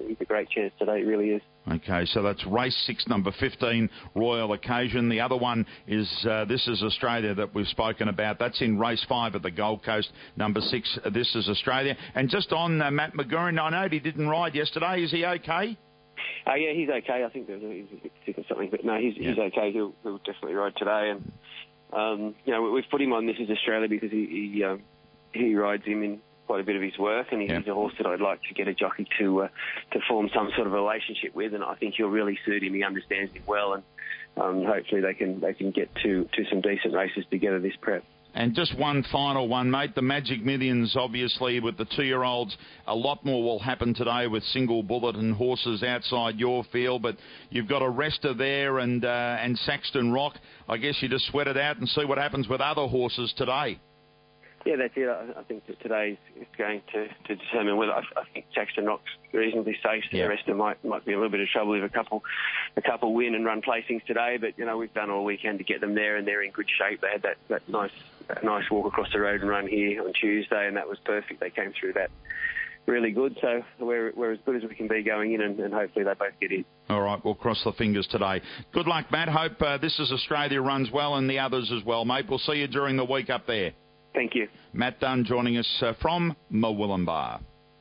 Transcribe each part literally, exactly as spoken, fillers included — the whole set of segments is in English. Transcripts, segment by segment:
is a great chance today, it really is. Okay, so that's race six, number fifteen, Royal Occasion. The other one is uh, This Is Australia that we've spoken about. That's in race five at the Gold Coast, number six, This Is Australia. And just on uh, Matt McGurran, I know he didn't ride yesterday. Is he okay? Uh, yeah, he's okay. I think there was a, he was a bit sick or something, but no, he's, yeah. he's okay. He'll, he'll definitely ride today. And, um, you know, we've put him on This Is Australia because he he, um, he rides him in quite a bit of his work, and he's yeah. a horse that I'd like to get a jockey to uh, to form some sort of relationship with, and I think he'll really suit him. He understands him well, and um, hopefully they can they can get to, to some decent races together this prep. And just one final one, mate. The Magic Millions, obviously, with the two-year-olds, a lot more will happen today with Single Bullet and horses outside your field. But you've got a Rester there and uh, and Saxton Rock. I guess you just sweat it out and see what happens with other horses today. Yeah, that's it. I think that today is going to, to determine whether I, I think Saxton Rock's reasonably safe. Yeah. The Rester might might be a little bit of trouble if a couple a couple win and run placings today. But you know, we've done all weekend to get them there, and they're in good shape. They had that, that nice that nice walk across the road and run here on Tuesday, and that was perfect. They came through that really good. So we're we're as good as we can be going in, and, and hopefully they both get in. All right, we'll cross the fingers today. Good luck, Matt. Hope uh, This Is Australia runs well, and the others as well, mate. We'll see you during the week up there. Thank you. Matt Dunn joining us uh, from Murwillumbah.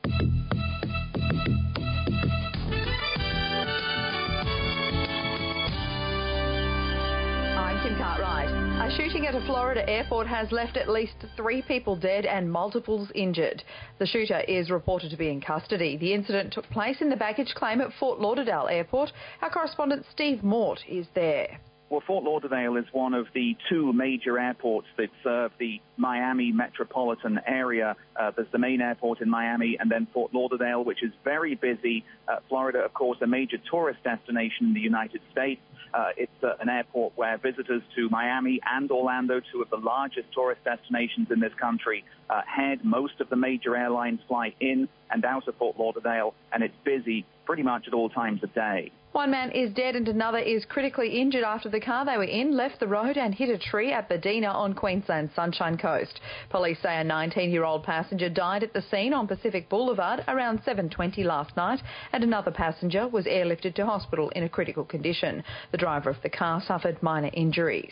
I'm Kim Cartwright. A shooting at a Florida airport has left at least three people dead and multiples injured. The shooter is reported to be in custody. The incident took place in the baggage claim at Fort Lauderdale Airport. Our correspondent Steve Mort is there. Well, Fort Lauderdale is one of the two major airports that serve the Miami metropolitan area. Uh, there's the main airport in Miami and then Fort Lauderdale, which is very busy. Uh, Florida, of course, a major tourist destination in the United States. Uh, it's uh, an airport where visitors to Miami and Orlando, two of the largest tourist destinations in this country, uh, head. Most of the major airlines fly in and out of Fort Lauderdale, and it's busy pretty much at all times of day. One man is dead and another is critically injured after the car they were in left the road and hit a tree at Bedina on Queensland's Sunshine Coast. Police say a nineteen-year-old passenger died at the scene on Pacific Boulevard around seven twenty last night, and another passenger was airlifted to hospital in a critical condition. The driver of the car suffered minor injuries.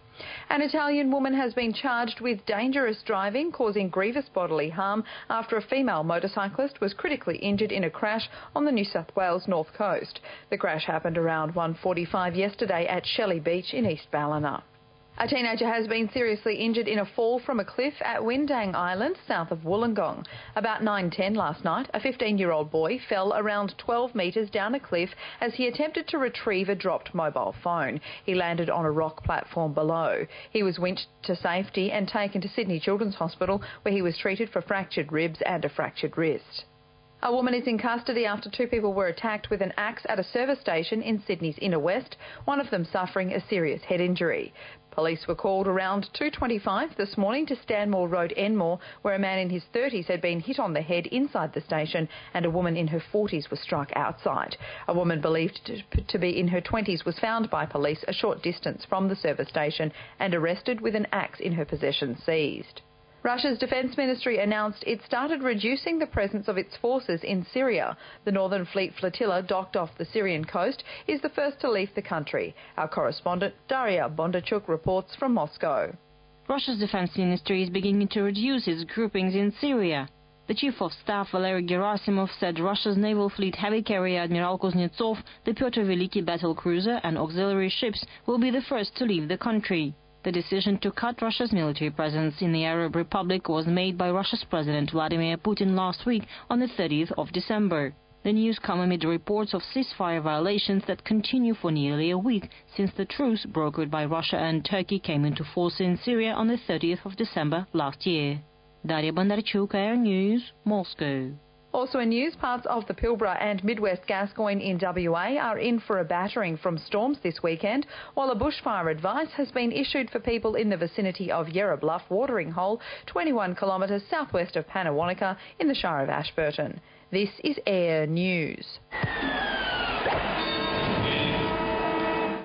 An Italian woman has been charged with dangerous driving causing grievous bodily harm after a female motorcyclist was critically injured in a crash on the New South Wales North Coast. The crash happened around one forty-five yesterday at Shelley Beach in East Ballina. A teenager has been seriously injured in a fall from a cliff at Windang Island, south of Wollongong. About nine ten last night, a fifteen-year-old boy fell around twelve metres down a cliff as he attempted to retrieve a dropped mobile phone. He landed on a rock platform below. He was winched to safety and taken to Sydney Children's Hospital, where he was treated for fractured ribs and a fractured wrist. A woman is in custody after two people were attacked with an axe at a service station in Sydney's inner west, one of them suffering a serious head injury. Police were called around two twenty-five this morning to Stanmore Road, Enmore, where a man in his thirties had been hit on the head inside the station and a woman in her forties was struck outside. A woman believed to be in her twenties was found by police a short distance from the service station and arrested with an axe in her possession seized. Russia's defence ministry announced it started reducing the presence of its forces in Syria. The Northern Fleet flotilla docked off the Syrian coast is the first to leave the country. Our correspondent Daria Bondarchuk reports from Moscow. Russia's defence ministry is beginning to reduce its groupings in Syria. The Chief of Staff Valery Gerasimov said Russia's naval fleet heavy carrier Admiral Kuznetsov, the Pyotr Veliki battle cruiser and auxiliary ships will be the first to leave the country. The decision to cut Russia's military presence in the Arab Republic was made by Russia's President Vladimir Putin last week on the thirtieth of December. The news come amid reports of ceasefire violations that continue for nearly a week since the truce brokered by Russia and Turkey came into force in Syria on the thirtieth of December last year. Daria Bondarchuk, Air News, Moscow. Also in news, parts of the Pilbara and Midwest Gascoyne in W A are in for a battering from storms this weekend, while a bushfire advice has been issued for people in the vicinity of Yarra Bluff watering hole, twenty-one kilometres southwest of Pannawonica in the Shire of Ashburton. This is Air News.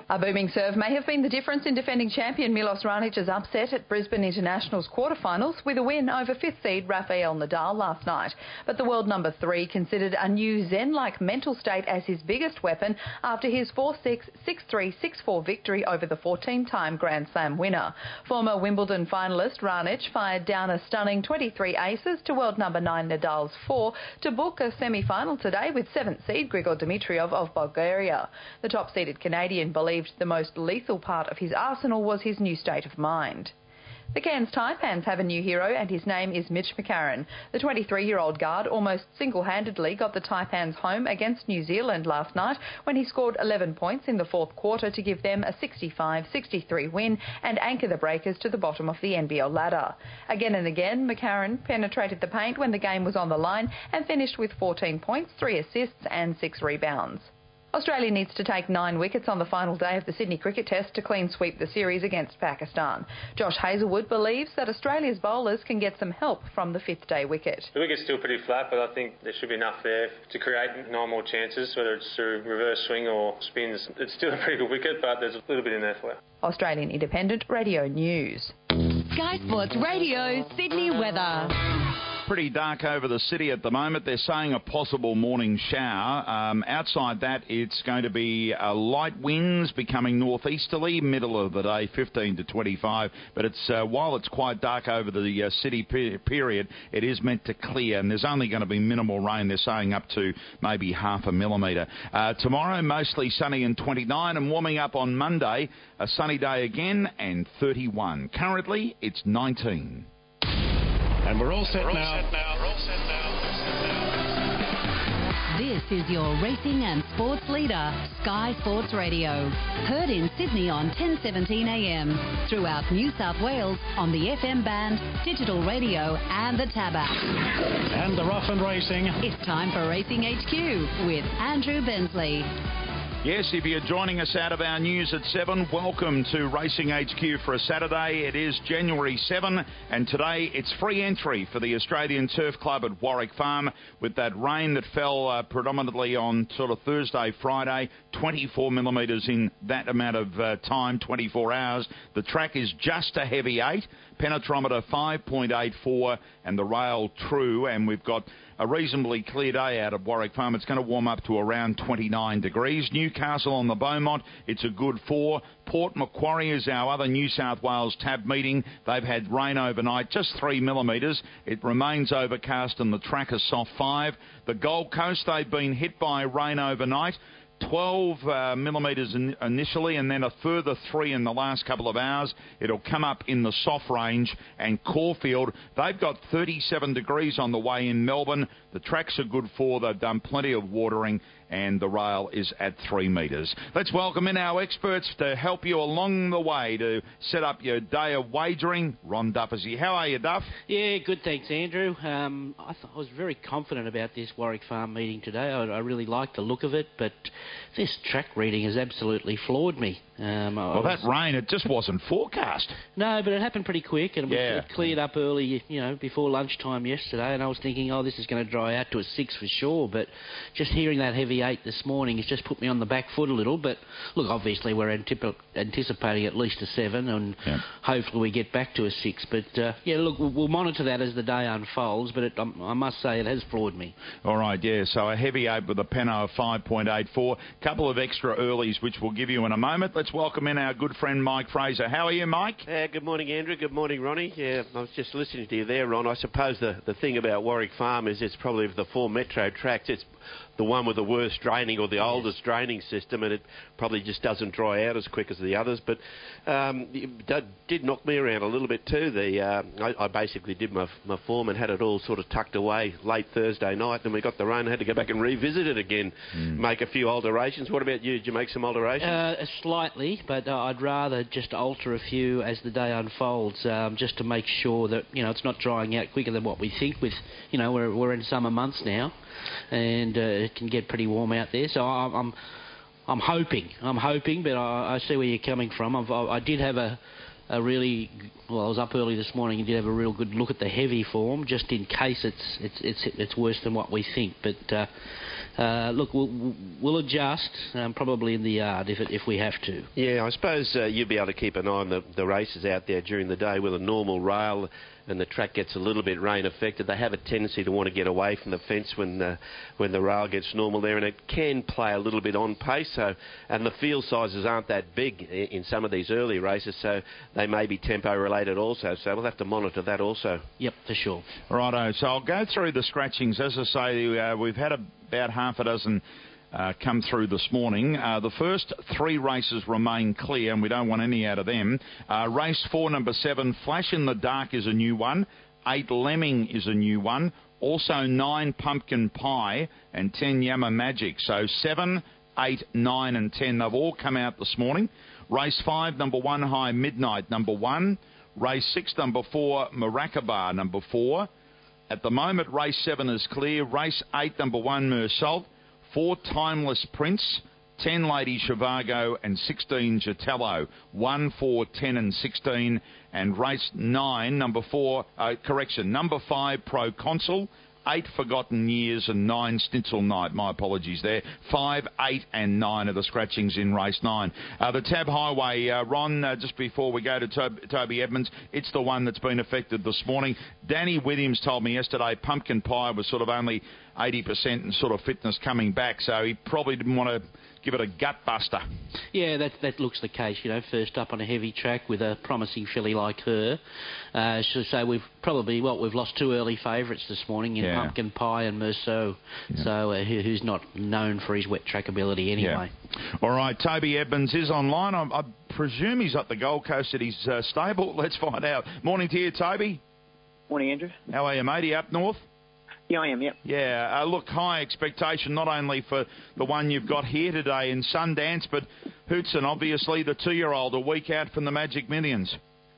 A booming serve may have been the difference in defending champion Milos Raonic's upset at Brisbane International's quarterfinals with a win over fifth seed Rafael Nadal last night. But the world number three considered a new Zen-like mental state as his biggest weapon after his four six, six three, six four victory over the fourteen-time Grand Slam winner. Former Wimbledon finalist Raonic fired down a stunning twenty-three aces to world number nine Nadal's four to book a semi-final today with seventh seed Grigor Dimitrov of Bulgaria. The top-seeded Canadian believed the most lethal part of his arsenal was his new state of mind. The Cairns Taipans have a new hero and his name is Mitch McCarron. The twenty-three-year-old guard almost single-handedly got the Taipans home against New Zealand last night when he scored eleven points in the fourth quarter to give them a sixty-five sixty-three win and anchor the Breakers to the bottom of the N B L ladder. Again and again, McCarron penetrated the paint when the game was on the line and finished with fourteen points, three assists and six rebounds. Australia needs to take nine wickets on the final day of the Sydney Cricket Test to clean sweep the series against Pakistan. Josh Hazlewood believes that Australia's bowlers can get some help from the fifth day wicket. The wicket's still pretty flat, but I think there should be enough there to create nine more chances, whether it's through reverse swing or spins. It's still a pretty good wicket, but there's a little bit in there for you. Australian Independent Radio News. Sky Sports Radio, Sydney weather. Pretty dark over the city at the moment. They're saying a possible morning shower. Um, outside that, it's going to be uh, light winds becoming northeasterly, middle of the day, fifteen to twenty-five. But it's uh, while it's quite dark over the uh, city pe- period, it is meant to clear, and there's only going to be minimal rain. They're saying up to maybe half a millimetre. Uh, tomorrow, mostly sunny and twenty-nine, and warming up on Monday, a sunny day again and thirty-one. Currently, it's nineteen. And we're all set, we're all now. set now. We're all set now. This is your racing and sports leader, Sky Sports Radio. Heard in Sydney on ten seventeen a m, throughout New South Wales on the F M band, digital radio and the Tab app. And the rough and racing. It's time for Racing H Q with Andrew Bensley. Yes, if you're joining us out of our news at seven, welcome to Racing H Q for a Saturday. It is January seventh, and today it's free entry for the Australian Turf Club at Warwick Farm with that rain that fell uh, predominantly on sort of Thursday, Friday, twenty-four millimetres in that amount of uh, time, twenty-four hours. The track is just a heavy eight, penetrometer five point eight four, and the rail true, and we've got a reasonably clear day out of Warwick Farm. It's going to warm up to around twenty-nine degrees. Newcastle on the Beaumont, it's a good four. Port Macquarie is our other New South Wales tab meeting. They've had rain overnight, just three millimetres. It remains overcast and the track is soft five. The Gold Coast, they've been hit by rain overnight. twelve uh, millimetres in, initially, and then a further three in the last couple of hours. It'll come up in the soft range. And Caulfield, they've got thirty-seven degrees on the way in Melbourne. The tracks are good for. They've done plenty of watering, and the rail is at three metres. Let's welcome in our experts to help you along the way to set up your day of wagering. Ron Duff is here. How are you, Duff? Yeah, good, thanks, Andrew. Um, I, th- I was very confident about this Warwick Farm meeting today. I, I really liked the look of it, but this track reading has absolutely floored me. Um, well, was, that rain, it just wasn't forecast. No, but it happened pretty quick, and yeah. it cleared up early, you know, before lunchtime yesterday, and I was thinking, oh, this is going to dry out to a six for sure, but just hearing that heavy eight this morning has just put me on the back foot a little. But look, obviously we're antip- anticipating at least a seven, and yeah. hopefully we get back to a six. But uh, yeah, look, we'll, we'll monitor that as the day unfolds. But it, um, I must say it has floored me. All right, yeah. So a heavy eight with a Peno of five point eight four. Couple of extra earlies, which we'll give you in a moment. Let's welcome in our good friend Mike Fraser. How are you, Mike? Uh, good morning, Andrew. Good morning, Ronnie. Yeah, I was just listening to you there, Ron. I suppose the the thing about Warwick Farm is it's probably of the four metro tracks, it's the one with the worst draining or the oldest draining system, and it probably just doesn't dry out as quick as the others. But um, it did knock me around a little bit too. The uh, I, I basically did my, my form and had it all sort of tucked away late Thursday night, and we got the rain and had to go back and revisit it again, mm. make a few alterations. What about you? Did you make some alterations? Uh, slightly, but uh, I'd rather just alter a few as the day unfolds, um, just to make sure that, you know, it's not drying out quicker than what we think. With, you know, we're we're in summer months now, and uh, it can get pretty warm out there. So I'm I'm, I'm hoping, I'm hoping, but I, I see where you're coming from. I've, I, I did have a a really well. I was up early this morning and did have a real good look at the heavy form, just in case it's it's it's it's worse than what we think. But uh, uh, look, we'll, we'll adjust um, probably in the yard if it, if we have to. Yeah, I suppose uh, you'll be able to keep an eye on the, the races out there during the day with a normal rail. And the track gets a little bit rain affected. They have a tendency to want to get away from the fence when the, when the rail gets normal there, and it can play a little bit on pace. So, and the field sizes aren't that big in some of these early races, so they may be tempo related also. So we'll have to monitor that also. Yep, for sure. Righto. So I'll go through the scratchings. As I say, uh, we've had about half a dozen Uh, come through this morning. Uh, the first three races remain clear, and we don't want any out of them. Uh, race four, number seven, Flash in the Dark is a new one. Eight, Lemming is a new one. Also nine, Pumpkin Pie, and ten, Yama Magic. So seven, eight, nine, and ten. They've all come out this morning. Race five, number one, High Midnight, number one. Race six, number four, Maracaba, number four. At the moment, race seven is clear. Race eight, number one, Mersalt. Four, Timeless Prince, ten, Lady Shivago, and sixteen, Jatello. One, four, ten, and sixteen. And race nine, number four, uh, correction, number five, Proconsul. Eight, Forgotten Years, and nine, Schnitzel Night. My apologies there. Five, eight, and nine are the scratchings in race nine. Uh, the Tab Highway, uh, Ron, uh, just before we go to Tob- Toby Edmonds, it's the one that's been affected this morning. Danny Williams told me yesterday Pumpkin Pie was sort of only eighty percent and sort of fitness coming back, so he probably didn't want to give it a gut buster. Yeah, that that looks the case. You know, first up on a heavy track with a promising filly like her. Uh, so, so we've probably, well, we've lost two early favourites this morning in yeah. Pumpkin Pie and Merceau. Yeah. So uh, who, who's not known for his wet track ability anyway. Yeah. All right, Toby Edmonds is online. I, I presume he's at the Gold Coast at his uh, stable. Let's find out. Morning to you, Toby. Morning, Andrew. How are you, mate? Are you up north? Yeah, I am, yep. Yeah, uh, look, high expectation not only for the one you've got here today in Sundance, but Hootson, obviously, the two-year-old, a week out from the Magic Millions.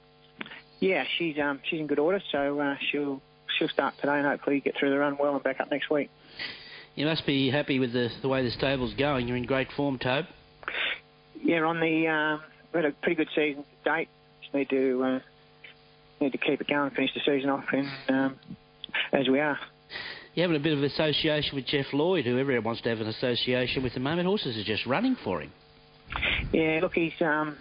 Yeah, she's um, she's in good order, so uh, she'll she'll start today and hopefully get through the run well and back up next week. You must be happy with the, the way the stable's going. You're in great form, Tobe. Yeah, on the um, we had a pretty good season to date. Just need to uh, need to keep it going, finish the season off, and um, as we are. You're having a bit of association with Jeff Lloyd, who everyone wants to have an association with at the moment. Horses are just running for him. Yeah, look, he's, um,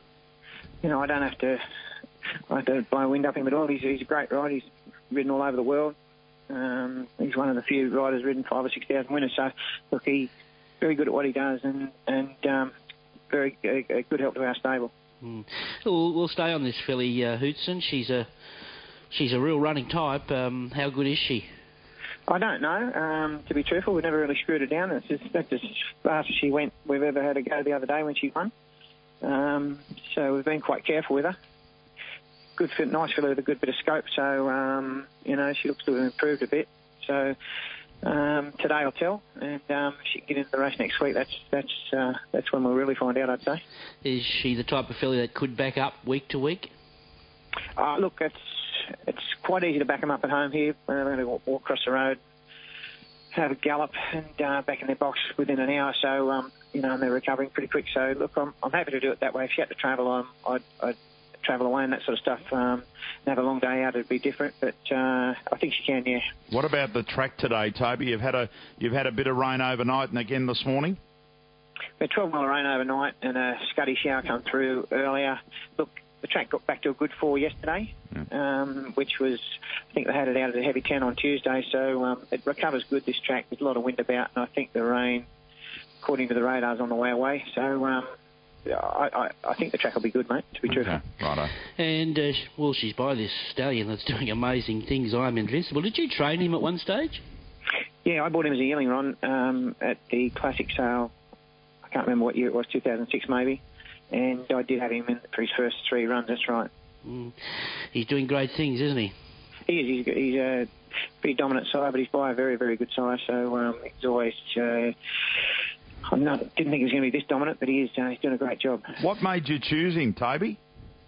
you know, I don't have to, I have to blow wind up him at all. He's, he's a great rider. He's ridden all over the world. Um, he's one of the few riders ridden five or six thousand winners. So, look, he's very good at what he does and, and um, very a, a good help to our stable. Mm. We'll, we'll stay on this filly, uh, Hootson. She's a, she's a real running type. Um, how good is she? I don't know. Um, to be truthful, we've never really screwed her down. That's just, that's as fast as she went we've ever had her go the other day when she won. Um, so we've been quite careful with her. Good fit, nice filler with a good bit of scope. So, um, you know, she looks to have improved a bit. So um, today I'll tell. And um, if she can get into the race next week, that's that's uh, that's when we'll really find out, I'd say. Is she the type of filly that could back up week to week? Uh, look, it's... It's quite easy to back them up at home here. We're going to walk across the road, have a gallop, and uh, back in their box within an hour. So, um, you know, and they're recovering pretty quick. So, look, I'm, I'm happy to do it that way. If you had to travel, um, I'd, I'd travel away and that sort of stuff. Um, and have a long day out, it'd be different. But uh, I think she can, yeah. What about the track today, Toby? You've had a you've had a bit of rain overnight and again this morning. We had twelve mile rain overnight and a scuddy shower come through earlier. Look. The track got back to a good four yesterday, yeah. um, which was, I think they had it out at a heavy ten on Tuesday, so um, it recovers good, this track. There's a lot of wind about, and I think the rain, according to the radar, is on the way away. So um, I, I, I think the track will be good, mate, to be okay. truthful. Righto. And, uh, well, she's by this stallion that's doing amazing things. I'm Invincible. Did you train him at one stage? Yeah, I bought him as a yearling, Ron, um, at the Classic Sale. I can't remember what year it was, two thousand six maybe. And I did have him in for his first three runs, that's right. Mm. He's doing great things, isn't he? He is. He's, he's a pretty dominant sire, but he's by a very, very good sire. So um, he's always... Uh, I not, didn't think he was going to be this dominant, but he is. Uh, he's doing a great job. What made you choose him, Toby?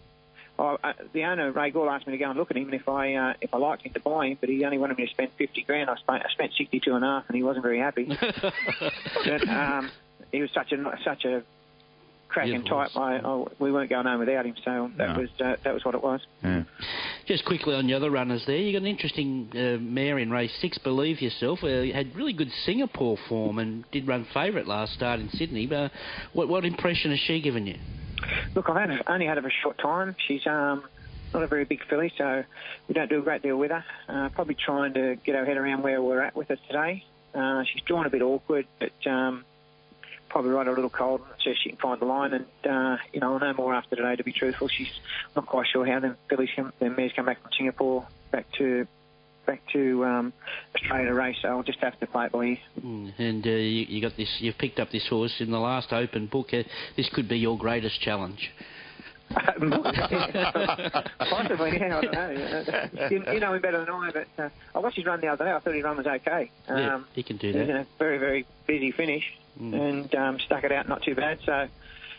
Oh, uh, the owner, Ray Gall, asked me to go and look at him, and if I uh, if I liked him to buy him, but he only wanted me to spend fifty grand. I spent, I spent sixty-two and a half, and he wasn't very happy. but, um, he was such a such a cracking tight. I, I, we weren't going home without him, so that No. was uh, that was what it was. Yeah. Just quickly on the other runners there, you got an interesting uh, mare in race six, Believe Yourself. Uh, had really good Singapore form and did run favourite last start in Sydney. But uh, what, what impression has she given you? Look, I've had, only had her for a short time. She's um, not a very big filly, so we don't do a great deal with her. Uh, probably trying to get our head around where we're at with her today. Uh, she's drawn a bit awkward, but um, probably ride a little cold, so she can find the line. And, uh, you know, I'll know more after today, to be truthful. She's not quite sure how them fillies, come, them mares come back from Singapore back to back to um, Australia to race, so I'll just have to play it by ear. Mm, and uh, you, you got this. You've picked up this horse in the last open book. Uh, this could be your greatest challenge. Possibly, yeah, I don't know. You, you know him better than I, but uh, I watched his run the other day. I thought his run was okay. Um, yeah, he can do he's that. in a very, very busy finish mm. and um, stuck it out not too bad. So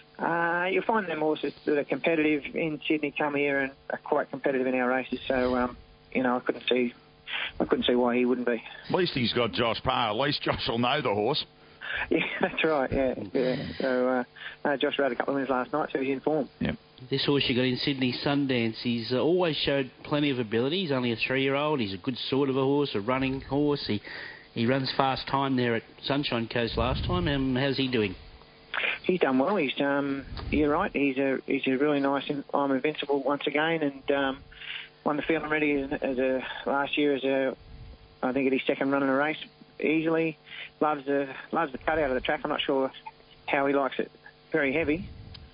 uh, you'll find them horses that are competitive in Sydney come here and are quite competitive in our races. So, um, you know, I couldn't see I couldn't see why he wouldn't be. At least he's got Josh Parr. At least Josh will know the horse. Yeah, that's right, yeah. yeah. So uh, uh, Josh rode a couple of minutes last night, so he's in form. Yep. This horse you got in Sydney Sundance, he's uh, always showed plenty of ability. He's only a three-year-old. He's a good sort of a horse, a running horse. He he runs fast time there at Sunshine Coast last time. Um, how's he doing? He's done well. He's um, you're right. He's a he's a really nice. I'm Invincible once again, and um, won the Field and Ready as, as a last year as a I think it his second run in a race easily. Loves the loves the cut out of the track. I'm not sure how he likes it. Very heavy.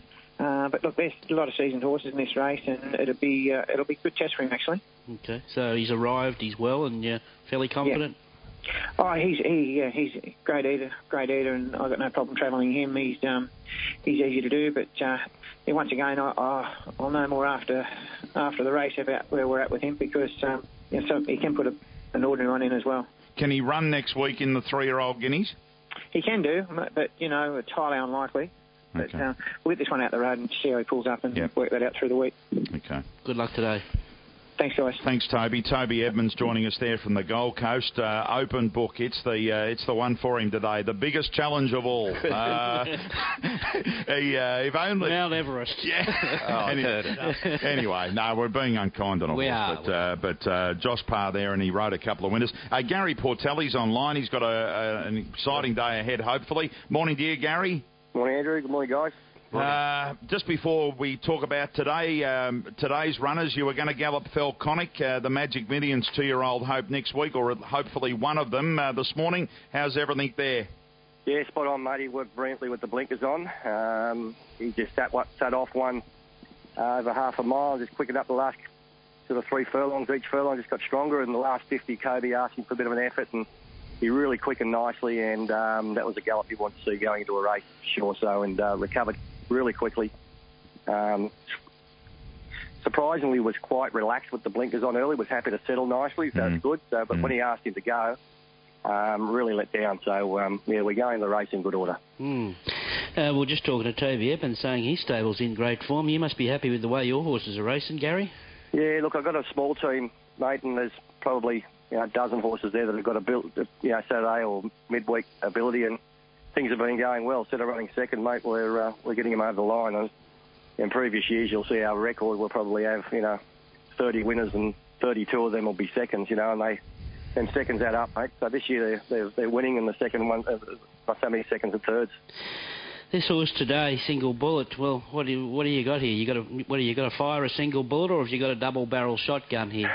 Uh, but look, there's a lot of seasoned horses in this race, and it'll be uh, it'll be a good test for him actually. Okay, so he's arrived, he's well, and uh, fairly confident. Yeah. Oh, he's he yeah, he's a great eater, great eater, and I've got no problem travelling him. He's um he's easy to do, but uh, yeah, once again, I, I I'll know more after after the race about where we're at with him because um, yeah, so he can put a, an ordinary one in as well. Can he run next week in the three-year-old guineas? He can do, but you know, it's highly unlikely. But okay. uh, we'll get this one out the road and see how he pulls up and yep. work that out through the week. Okay. Good luck today. Thanks, guys. Thanks, Toby. Toby Edmonds joining us there from the Gold Coast. Uh, open book. It's the uh, it's the one for him today. The biggest challenge of all. Uh, he, uh, if only Mount Everest. Yeah. Oh, anyway, anyway, no, we're being unkind on a we horse. Are, but uh, but uh, Josh Parr there, and he rode a couple of winners. Uh, Gary Portelli's online. He's got a, a, an exciting day ahead, hopefully. Morning to you, Gary. Morning, Andrew. Good morning, guys. Uh, just before we talk about today, um, today's runners, you were going to gallop Falconic, uh, the Magic Millions two-year-old Hope next week, or hopefully one of them uh, this morning. How's everything there? Yeah, spot on, mate. He worked brilliantly with the blinkers on. Um, he just sat, what, sat off one uh, over half a mile, just quickened up the last sort of three furlongs. Each furlong just got stronger, and the last fifty, Kobe asked him for a bit of an effort, and he really quickened nicely, and um, that was a gallop you want to see going into a race, sure so, and uh, recovered really quickly. Um, surprisingly, was quite relaxed with the blinkers on early. Was happy to settle nicely, so that's mm. good. So, but mm. when he asked him to go, um, really let down. So um, yeah, we're going the race in good order. Mm. Uh, we're just talking to Toby Evans, saying his stable's in great form. You must be happy with the way your horses are racing, Gary. Yeah, look, I've got a small team, mate, and there's probably you know a dozen horses there that have got a build, you know, Saturday or midweek ability, and things have been going well. Instead of running second, mate, we're uh, we're getting them over the line. And in previous years, you'll see our record. We'll probably have you know thirty winners and thirty-two of them will be seconds. You know, and they them seconds add up, mate. So this year they're they're, they're winning, and the second one uh, not so many seconds and thirds. This horse today, Single Bullet. Well, what do you, what do you got here? You got a what do you got to fire a single bullet, or have you got a double barrel shotgun here?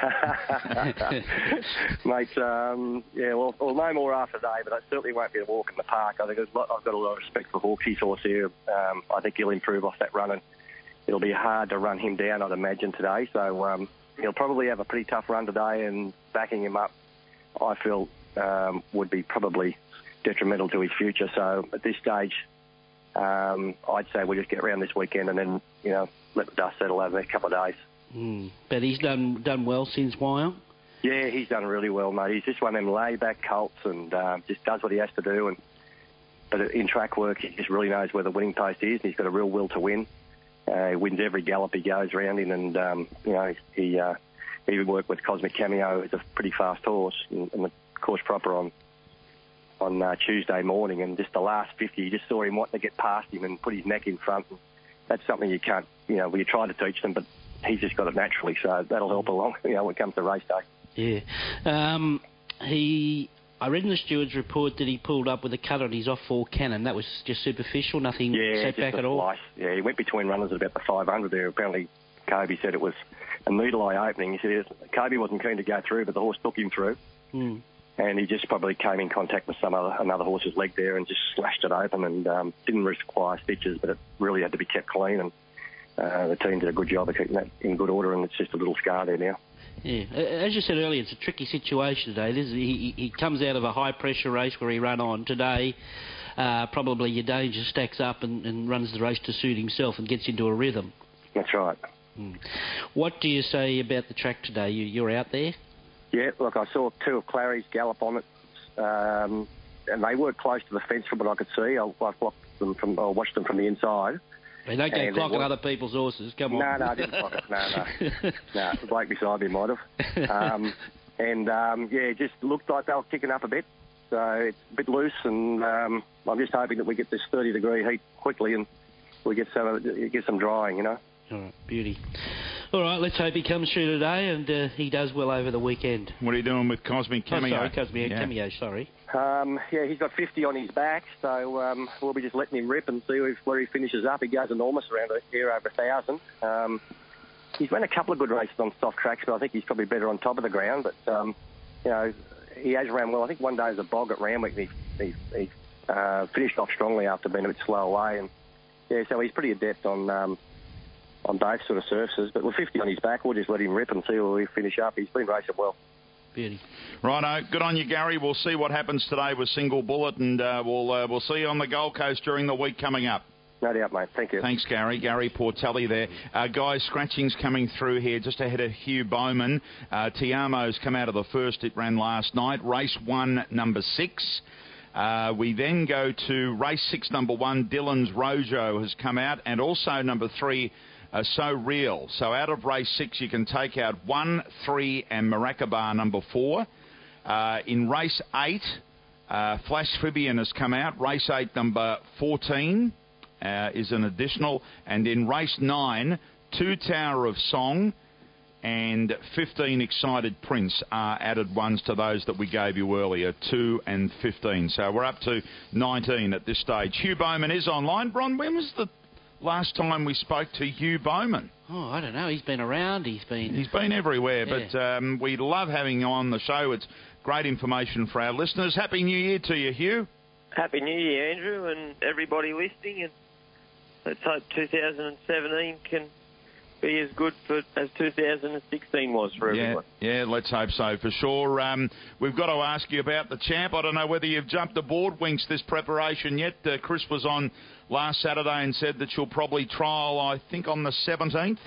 Mate, um, yeah, well, we'll know more after today, but I certainly won't be a walk in the park. I think there's a lot, I've got a lot of respect for Hawkeye's horse here. Um, I think he'll improve off that run, and it'll be hard to run him down, I'd imagine, today. So um, he'll probably have a pretty tough run today, and backing him up, I feel, um, would be probably detrimental to his future. So at this stage, Um, I'd say we'll just get around this weekend and then, you know, let the dust settle over the next couple of days. Mm. But he's done done well since Wyong? Yeah, he's done really well, mate. He's just one of them laid-back colts and um, just does what he has to do. And But in track work, he just really knows where the winning post is, and he's got a real will to win. Uh, he wins every gallop he goes around in, and, um, you know, he uh, he worked with Cosmic Cameo, who's a pretty fast horse, and, and the course proper on on uh, Tuesday morning, and just the last fifty, you just saw him wanting to get past him and put his neck in front. And that's something you can't, you know, we try to teach them, but he's just got it naturally, so that'll help along, you know, when it comes to race day. Yeah. Um, he... I read in the steward's report that he pulled up with a cut on his off-fork cannon. That was just superficial, nothing yeah, set back at all? Slice. Yeah, he went between runners at about the five hundred there. Apparently, Kobe said it was a needle eye opening. He said Kobe wasn't keen to go through, but the horse took him through. Mm. And he just probably came in contact with some other, another horse's leg there and just slashed it open, and um, didn't require stitches, but it really had to be kept clean. And uh, the team did a good job of keeping that in good order, and it's just a little scar there now. Yeah, as you said earlier, it's a tricky situation today. This is, he, he comes out of a high-pressure race where he ran on. Today, uh, probably your danger stacks up and, and runs the race to suit himself and gets into a rhythm. That's right. Hmm. What do you say about the track today? You, you're out there? Yeah, look, I saw two of Clary's gallop on it, um, and they were close to the fence from what I could see. I, I watched them from, I watched them from the inside. They don't go and clocking was... other people's horses. Come on. No, no, I didn't clock it. No, no. no, the bloke beside me might have. Um, and, um, yeah, it just looked like they were kicking up a bit. So it's a bit loose, and um, I'm just hoping that we get this thirty-degree heat quickly and we get some get some drying, you know. All right, beauty. All right, let's hope he comes through today and uh, he does well over the weekend. What are you doing with Cosmic Cameo? Oh, sorry, Cosmic yeah. Cameo, sorry. Um, yeah, he's got fifty on his back, so um, we'll be just letting him rip and see if, where he finishes up. He goes enormous around here, over a thousand. Um, he's run a couple of good races on soft tracks, but I think he's probably better on top of the ground. But, um, you know, he has ran well. I think one day was a bog at Randwick, and he, he, he uh, finished off strongly after being a bit slow away. And, yeah, so he's pretty adept on um, on both sort of surfaces. But with fifty on his back, we'll just let him rip and see where we finish up. He's been racing well. Beauty. Righto, good on you, Gary. We'll see what happens today with Single Bullet, and uh, we'll uh, we'll see you on the Gold Coast during the week coming up. No doubt, mate. Thank you. Thanks, Gary. Gary Portelli there. Uh, guys, scratchings coming through here just ahead of Hugh Bowman. Uh, Tiamo's come out of the first. It ran last night. Race one, number six. Uh, we then go to race six, number one. Dylan's Rojo has come out, and also number three, Uh, so real. So out of race six, you can take out one, three, and Maracaba number four. Uh, in race eight, uh, Flash Fibian has come out. Race eight, number fourteen, uh, is an additional. And in race nine, two Tower of Song and fifteen Excited Prince are added ones to those that we gave you earlier, two and fifteen. So we're up to nineteen at this stage. Hugh Bowman is online. Bron, when was the last time we spoke to Hugh Bowman? Oh, I don't know. He's been around. He's been... He's been everywhere, yeah. but um, we love having him on the show. It's great information for our listeners. Happy New Year to you, Hugh. Happy New Year, Andrew, and everybody listening. And let's hope two thousand seventeen can be as good for, as two thousand sixteen was for yeah, everyone. Yeah, let's hope so, for sure. Um, we've got to ask you about the champ. I don't know whether you've jumped aboard, Winks, this preparation yet. Uh, Chris was on last Saturday and said that she'll probably trial, I think, on the seventeenth.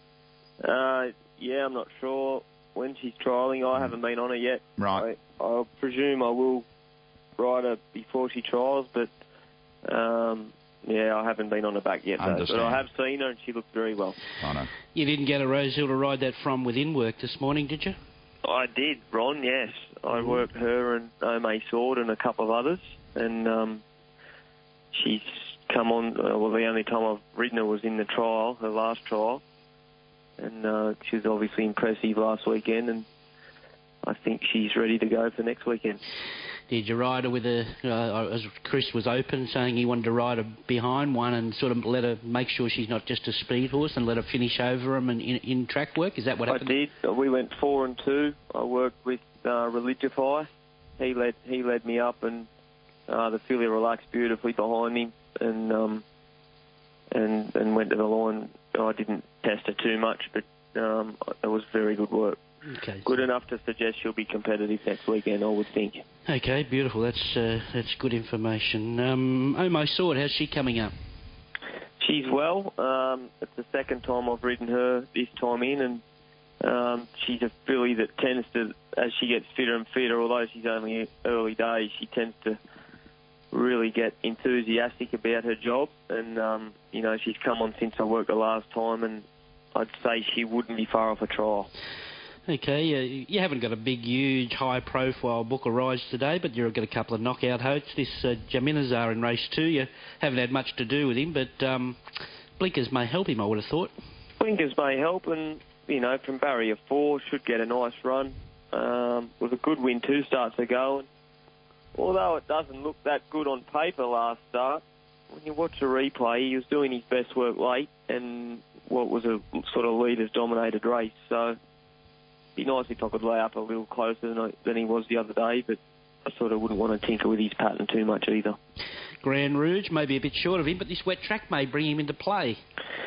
Uh, yeah, I'm not sure when she's trialling. I haven't been on her yet. Right. I, I presume I will ride her before she trials, but um, yeah, I haven't been on her back yet. Though, but I have seen her, and she looks very well. I know. You didn't get a Rosehill to ride that from within work this morning, did you? I did, Ron, yes. I worked her and Ome Sword and a couple of others, and um, she's come on. Uh, well, the only time I've ridden her was in the trial, her last trial, and uh, she was obviously impressive last weekend, and I think she's ready to go for next weekend. Did you ride her with a, uh, as Chris was open, saying he wanted to ride her behind one and sort of let her make sure she's not just a speed horse and let her finish over him in, in, in track work? Is that what happened? I did. We went four and two. I worked with uh, Religify. He led he led me up, and uh, the filly relaxed beautifully behind him, and um, and and went to the line. I didn't test her too much, but um, it was very good work. Okay. Good enough to suggest she'll be competitive next weekend, I would think. Okay, beautiful. That's uh, that's good information. Um, Ome Sword, how's she coming up? She's well. Um, it's the second time I've ridden her this time in, and um, she's a filly that tends to, as she gets fitter and fitter, although she's only early days, she tends to really get enthusiastic about her job. And, um, you know, she's come on since I worked the last time, and I'd say she wouldn't be far off a trial. Okay, uh, you haven't got a big, huge, high-profile book of rides today, but you've got a couple of knockout hopes. This uh, Jaminazar in race two, you haven't had much to do with him, but um, Blinkers may help him, I would have thought. Blinkers may help, and, you know, from barrier four, should get a nice run. Um, with a good win two starts ago. And although it doesn't look that good on paper last start, when you watch the replay, he was doing his best work late, and what was a sort of leaders-dominated race, so... Be nice if I could lay up a little closer than, I, than he was the other day, but I sort of wouldn't want to tinker with his pattern too much either. Grand Rouge may be a bit short of him, but this wet track may bring him into play.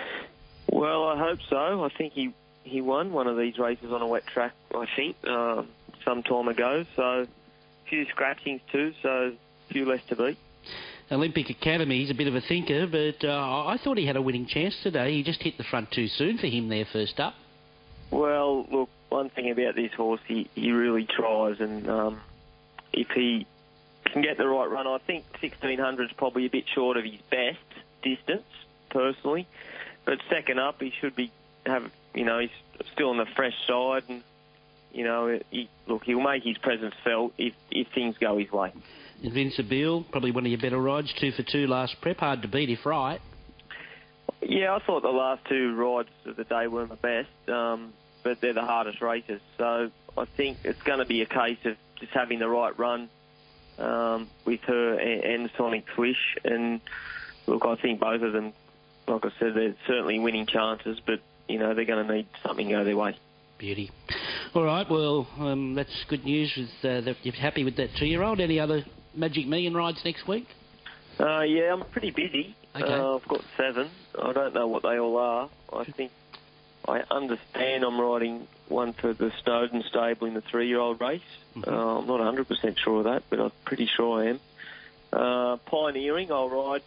Well, I hope so. I think he, he won one of these races on a wet track, I think, uh, some time ago, so a few scratchings too, so a few less to beat. Olympic Academy, he's a bit of a thinker, but uh, I thought he had a winning chance today. He just hit the front too soon for him there first up. Well, look, one thing about this horse, he, he really tries, and um, if he can get the right run, I think sixteen hundred is probably a bit short of his best distance, personally. But second up, he should be have you know he's still on the fresh side, and you know he, look he'll make his presence felt if if things go his way. Invincible, probably one of your better rides, two for two last prep, hard to beat if right. Yeah, I thought the last two rides of the day weren't the best. Um, but they're the hardest races. So I think it's going to be a case of just having the right run um, with her and, and Sonic Swish. And, look, I think both of them, like I said, they're certainly winning chances, but, you know, they're going to need something to go their way. Beauty. All right, well, um, that's good news. With, uh, that you're happy with that two-year-old. Any other Magic Million rides next week? Uh, yeah, I'm pretty busy. Okay. Uh, I've got seven. I don't know what they all are. I think... I understand I'm riding one for the Snowden stable in the three-year-old race. Mm-hmm. Uh, I'm not one hundred percent sure of that, but I'm pretty sure I am. Uh, Pioneering, I'll ride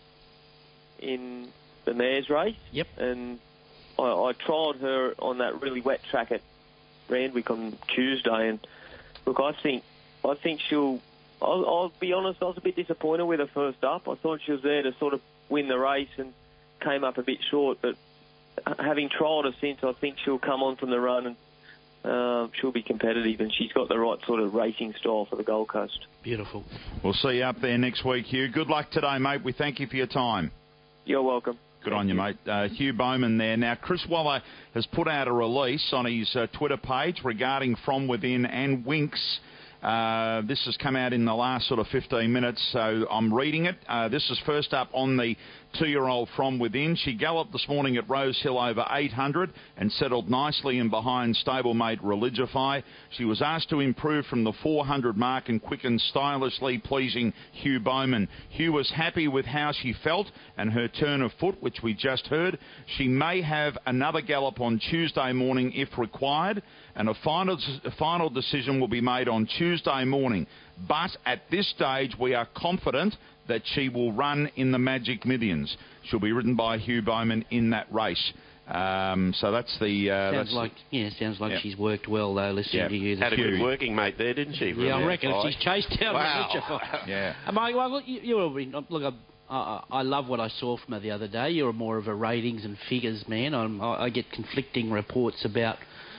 in the mare's race. Yep. And I, I trialled her on that really wet track at Randwick on Tuesday, and look, I think I think she'll... I'll, I'll be honest, I was a bit disappointed with her first up. I thought she was there to sort of win the race and came up a bit short, but having trialled her since, I think she'll come on from the run and uh, she'll be competitive, and she's got the right sort of racing style for the Gold Coast. Beautiful. We'll see you up there next week, Hugh. Good luck today, mate. We thank you for your time. You're welcome. Good on you, mate. Uh, Hugh Bowman there. Now, Chris Waller has put out a release on his uh, Twitter page regarding From Within and Winx. Uh, this has come out in the last sort of fifteen minutes, so I'm reading it. Uh, this is first up on the two-year-old From Within. She galloped this morning at Rose Hill over eight hundred and settled nicely in behind stablemate Religify. She was asked to improve from the four hundred mark and quicken stylishly, pleasing Hugh Bowman. Hugh was happy with how she felt and her turn of foot, which we just heard. She may have another gallop on Tuesday morning if required, and a final, a final decision will be made on Tuesday morning. But at this stage, we are confident that she will run in the Magic Millions. She'll be ridden by Hugh Bowman in that race. Um, so that's the... Uh, sounds that's like the, yeah, sounds like yeah. she's worked well, though, listening yeah. to you. Had a good working mate there, didn't she? Yeah, I reckon if she's chased down wow. Religify. Yeah. Am I, well, you, you're, look, I, I, I love what I saw from her the other day. You're more of a ratings and figures man. I'm, I, I get conflicting reports about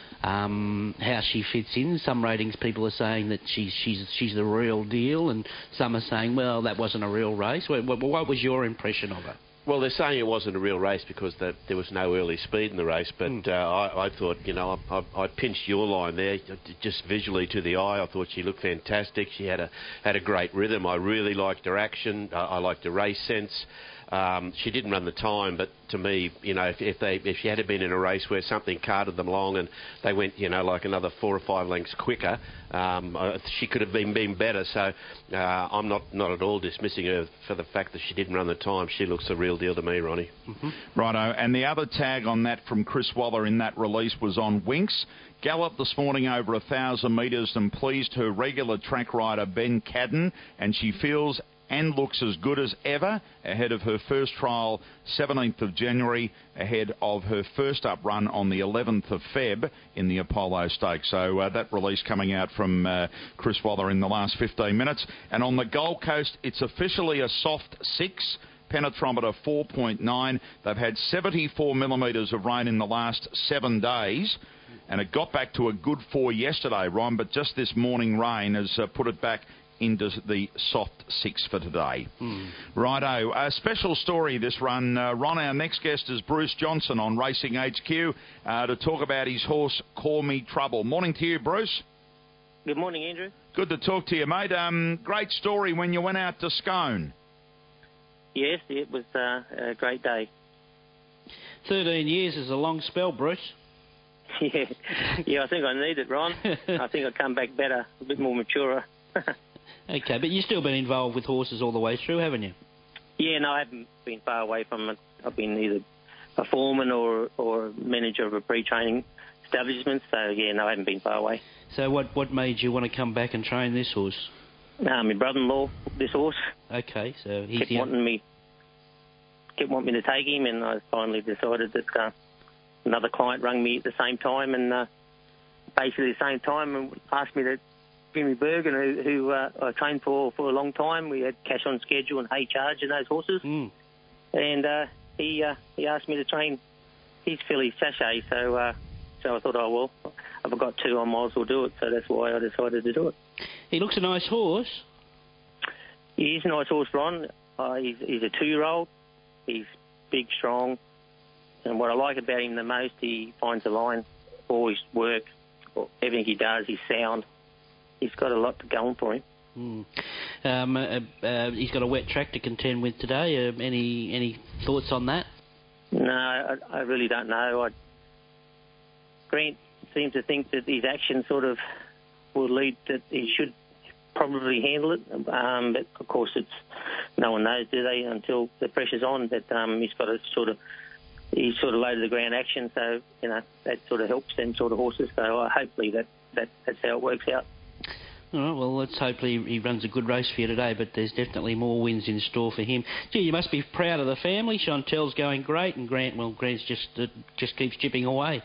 um, how she fits in. Some ratings people are saying that she's she's she's the real deal, and some are saying, well, that wasn't a real race. What, what, what was your impression of her? Well, they're saying it wasn't a real race because the, there was no early speed in the race, but mm. uh, I, I thought, you know, I, I, I pinched your line there, just visually to the eye. I thought she looked fantastic. She had a had a great rhythm. I really liked her action. I, I liked her race sense. Um, she didn't run the time, but to me, you know, if, if they if she had been in a race where something carted them along and they went, you know, like another four or five lengths quicker, um, uh, she could have been been better. So uh, I'm not not at all dismissing her for the fact that she didn't run the time. She looks the real deal to me, Ronnie. Mm-hmm. Righto. And the other tag on that from Chris Waller in that release was on Winx. Galloped this morning over a thousand metres and pleased her regular track rider Ben Cadden, and she feels and looks as good as ever ahead of her first trial seventeenth of January, ahead of her first up run on the eleventh of February in the Apollo Stakes. So uh, that release coming out from uh, Chris Waller in the last fifteen minutes. And on the Gold Coast, it's officially a soft six. Penetrometer four point nine. They've had seventy-four millimetres of rain in the last seven days. and it got back to a good four yesterday, Ron, but just this morning rain has uh, put it back into the soft six for today. Mm. Righto. A special story this run. Uh, Ron, our next guest is Bruce Johnson on Racing H Q uh, to talk about his horse, Call Me Trouble. Morning to you, Bruce. Good morning, Andrew. Good to talk to you, mate. Um, great story when you went out to Scone. Yes, it was uh, a great day. Thirteen years is a long spell, Bruce. Yeah, yeah. I think I need it, Ron. I think I'll come back better, a bit more mature. Okay, but you've still been involved with horses all the way through, haven't you? Yeah, no, I haven't been far away from it. I've been either a foreman or or manager of a pre-training establishment. So yeah, no, I haven't been far away. So what what made you want to come back and train this horse? Uh, my brother-in-law, this horse. Okay, so he's kept the... wanting me, kept wanting me to take him, and I finally decided that uh, another client rang me at the same time, and uh, basically the same time, and asked me to. Jimmy Bergen, who, who uh, I trained for for a long time. We had cash on schedule and hay charge in those horses. Mm. And uh, he uh, he asked me to train his filly Sachet. So uh, so I thought, oh, well, if I've got two, I might as well do it. So that's why I decided to do it. He looks a nice horse. He is a nice horse, Ron. Uh, he's, he's a two-year-old. He's big, strong. And what I like about him the most, he finds a line, always work. Everything he does, he's sound. He's got a lot to go on for him. Mm. Um, uh, uh, he's got a wet track to contend with today. Uh, any any thoughts on that? No, I, I really don't know. I, Grant seems to think that his action sort of will lead that he should probably handle it. Um, but of course, it's no one knows, do they, until the pressure's on. But um, he's got to sort of he's sort of loaded the ground action, so you know that sort of helps them sort of horses. So uh, hopefully that, that that's how it works out. All right, well, let's hope he, he runs a good race for you today, but there's definitely more wins in store for him. Gee, you must be proud of the family. Chantel's going great, and Grant, well, Grant's just uh, just keeps chipping away.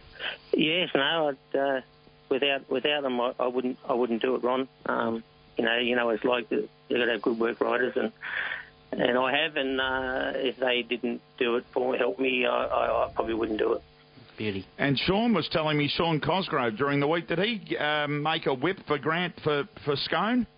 Yes, no, I'd, uh, without without them, I, I wouldn't I wouldn't do it, Ron. Um, you know, you know, it's like they've got to have good work riders, and and I have, and uh, if they didn't do it for help me, I, I, I probably wouldn't do it. Beauty. And Sean was telling me, Sean Cosgrove, during the week, did he um, make a whip for Grant for, for Scone?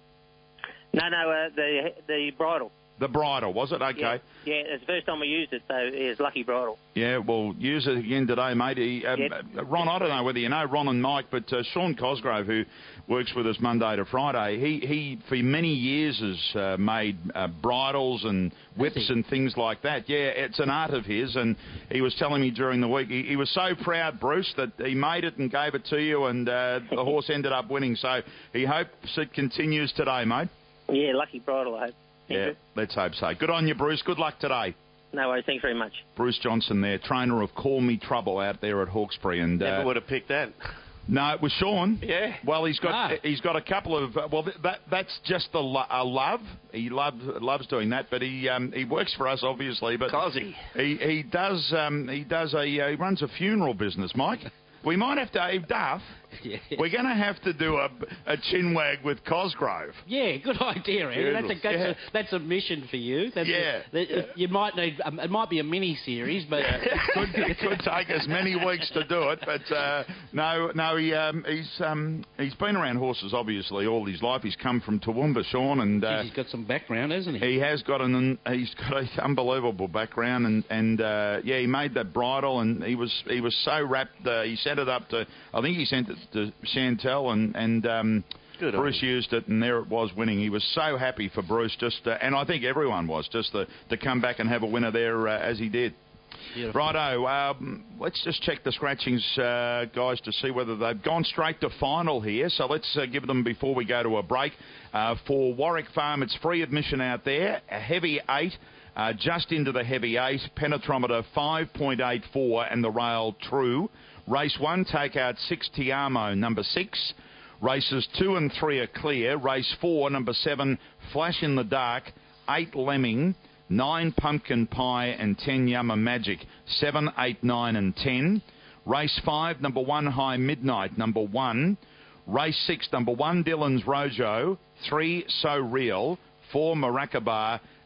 No, no, uh, the the bridle. The bridle, was it? Okay. Yeah, yeah, it's the first time I used it, so it's lucky bridle. Yeah, well, use it again today, mate. He, um, yep. Ron, I don't know whether you know Ron and Mike, but uh, Sean Cosgrove, who works with us Monday to Friday, he, he for many years has uh, made uh, bridles and whips and things like that. Yeah, it's an art of his, and he was telling me during the week, he, he was so proud, Bruce, that he made it and gave it to you, and uh, the horse ended up winning. So he hopes it continues today, mate. Yeah, lucky bridle, I hope. Thank yeah, you. Let's hope so. Good on you, Bruce. Good luck today. No worries. Thanks very much. Bruce Johnson there, trainer of Call Me Trouble out there at Hawkesbury. And Never uh, would have picked that. No, it was Sean. Yeah. Well, he's got Ah. he's got a couple of uh, well, that that's just a, lo- a love. He loves loves doing that, but he um, he works for us obviously. But Cosy. he he does um, he does a uh, he runs a funeral business, Mike. We might have to, hey, Duff, yeah. we're going to have to do a, a chin wag with Cosgrove. Yeah, good idea, Andy. That's a, that's, yeah. a, that's a mission for you. That's yeah. A, that, yeah. You might need, um, it might be a mini-series, but... Yeah. it, could, it could take us many weeks to do it, but uh, no, no, he, um, he's um, he's been around horses, obviously, all his life. He's come from Toowoomba, Sean, and... Uh, Jeez, he's got some background, hasn't he? He has got an, he's got an unbelievable background, and, and uh, yeah, he made that bridle, and he was he was so wrapped, uh, he sent it up to... I think he sent it to Chantel, and, and um, Bruce used it, and there it was winning. He was so happy for Bruce, just uh, and I think everyone was, just to, to come back and have a winner there uh, as he did. Beautiful. Righto, um, let's just check the scratchings, uh, guys, to see whether they've gone straight to final here. So let's uh, give them before we go to a break. Uh, for Warwick Farm, it's free admission out there, a heavy eight. Uh, just into the heavy eight, penetrometer five point eight four, and the rail true. Race one, take out six, Tiamo, number six. Races two and three are clear. Race four, number seven, Flash in the Dark. Eight, Lemming. Nine, Pumpkin Pie. And ten, Yummer Magic. Seven, eight, nine, and ten. Race five, number one, High Midnight, number one. Race six, number one, Dylan's Rojo. Three, So Real. Four, Maracaba.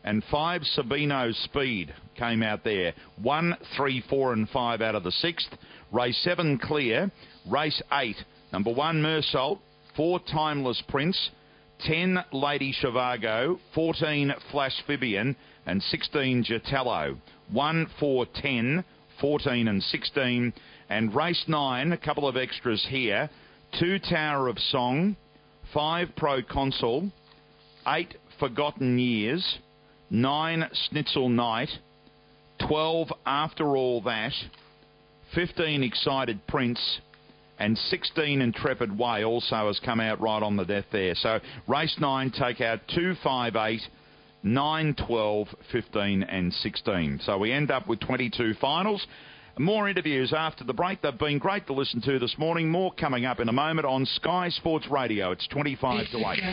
and five, Sabino Speed, came out there. One, three, four and five out of the sixth. Race seven, Clear. Race eight, number one, Mersault. Four, Timeless Prince. ten, Lady Shivago. fourteen, Flash Fibian. And sixteen, Jatello. one, four, ten, fourteen and sixteen. And race nine, a couple of extras here. two, Tower of Song. five, Proconsul. eight, Forgotten Years. nine, Schnitzel Night. twelve, After All That. fifteen, Excited Prince. And sixteen, Intrepid Way also has come out right on the death there. So race nine, take out two, five, eight, nine, twelve, fifteen and sixteen. So we end up with twenty-two finals. More interviews after the break. They've been great to listen to this morning. More coming up in a moment on Sky Sports Radio. It's twenty-five to eight.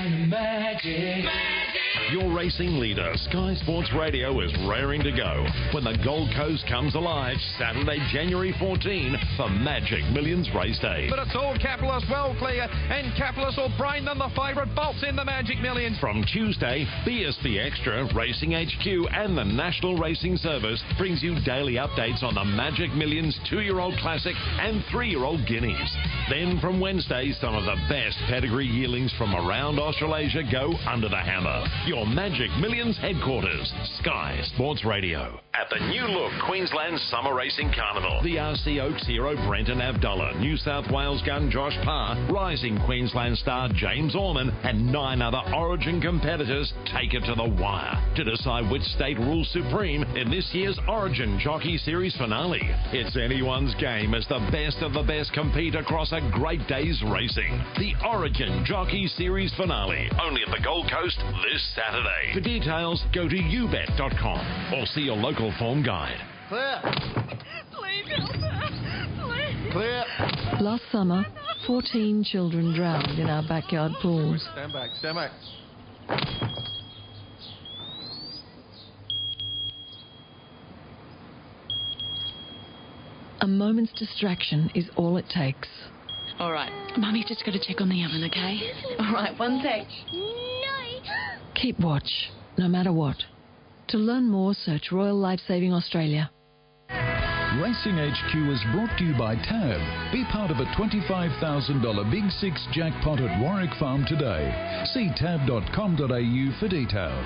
Magic. Your racing leader, Sky Sports Radio, is raring to go when the Gold Coast comes alive Saturday, January fourteenth for Magic Millions Race Day. But it's all Capitalist well clear, and Capitalist will brain them the favourite bolts in the Magic Millions. From Tuesday, B S B Extra, Racing H Q and the National Racing Service brings you daily updates on the Magic Millions two-year-old Classic and three-year-old Guineas. Then from Wednesday, some of the best pedigree yearlings from around Australasia go under the hammer. Your Magic Millions headquarters, Sky Sports Radio. At the new look Queensland Summer Racing Carnival, the R C Oaks hero Brenton Avdulla, New South Wales gun Josh Parr, rising Queensland star James Orman, and nine other Origin competitors take it to the wire to decide which state rules supreme in this year's Origin Jockey Series finale. It's anyone's game as the best of the best compete across a great day's racing. The Origin Jockey Series finale, only at the Gold Coast this Saturday. For details, go to u bet dot com or see your local form guide. Clear. Please help her. Please. Clear. Last summer, fourteen children drowned in our backyard pools. Stand back, stand back. A moment's distraction is all it takes. All right. Mummy's just got to check on the oven, okay? All right, one sec. Keep watch, no matter what. To learn more, search Royal Lifesaving Australia. Racing H Q is brought to you by Tab. Be part of a twenty-five thousand dollars Big Six jackpot at Warwick Farm today. See tab dot com dot a u for details.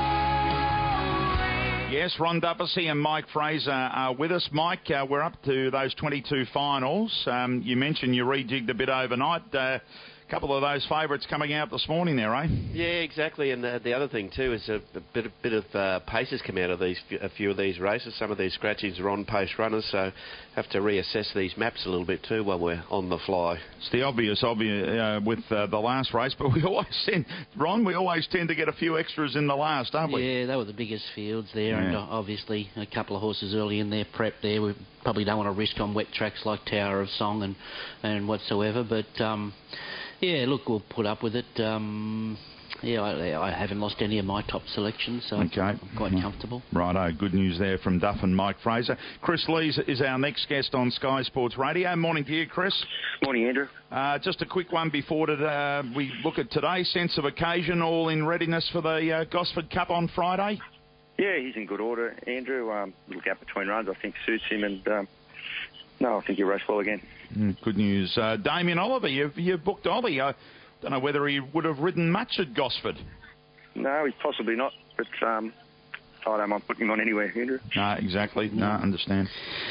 Yes, Ron Duffy and Mike Fraser are with us. Mike, uh, we're up to those twenty-two finals. Um, you mentioned you rejigged a bit overnight. Uh, A couple of those favourites coming out this morning there, eh? Yeah, exactly. And the, the other thing too is a, a bit, a bit of uh, paces come out of these a few of these races. Some of these scratchies are on pace runners, so have to reassess these maps a little bit too while we're on the fly. It's the obvious, obvious uh, with uh, the last race, but we always tend, Ron, we always tend to get a few extras in the last, don't we? Yeah, they were the biggest fields there, yeah. and uh, obviously a couple of horses early in their prep there. We probably don't want to risk on wet tracks like Tower of Song and and whatsoever, but. Um, Yeah, look, we'll put up with it. Um, yeah, I, I haven't lost any of my top selections, so okay. I'm quite comfortable. Righto, good news there from Duff and Mike Fraser. Chris Lees is our next guest on Sky Sports Radio. Morning to you, Chris. Morning, Andrew. Uh, just a quick one before that, uh, we look at today. Sense of occasion, all in readiness for the uh, Gosford Cup on Friday? Yeah, he's in good order, Andrew. Um, little gap between runs, I think, suits him, and um, no, I think he'll race well again. Mm, good news. Uh, Damien Oliver, you've, you've booked Ollie. I don't know whether he would have ridden much at Gosford. No, he's possibly not, but um, I don't mind putting him on anywhere, Andrew. No, exactly. No, understand.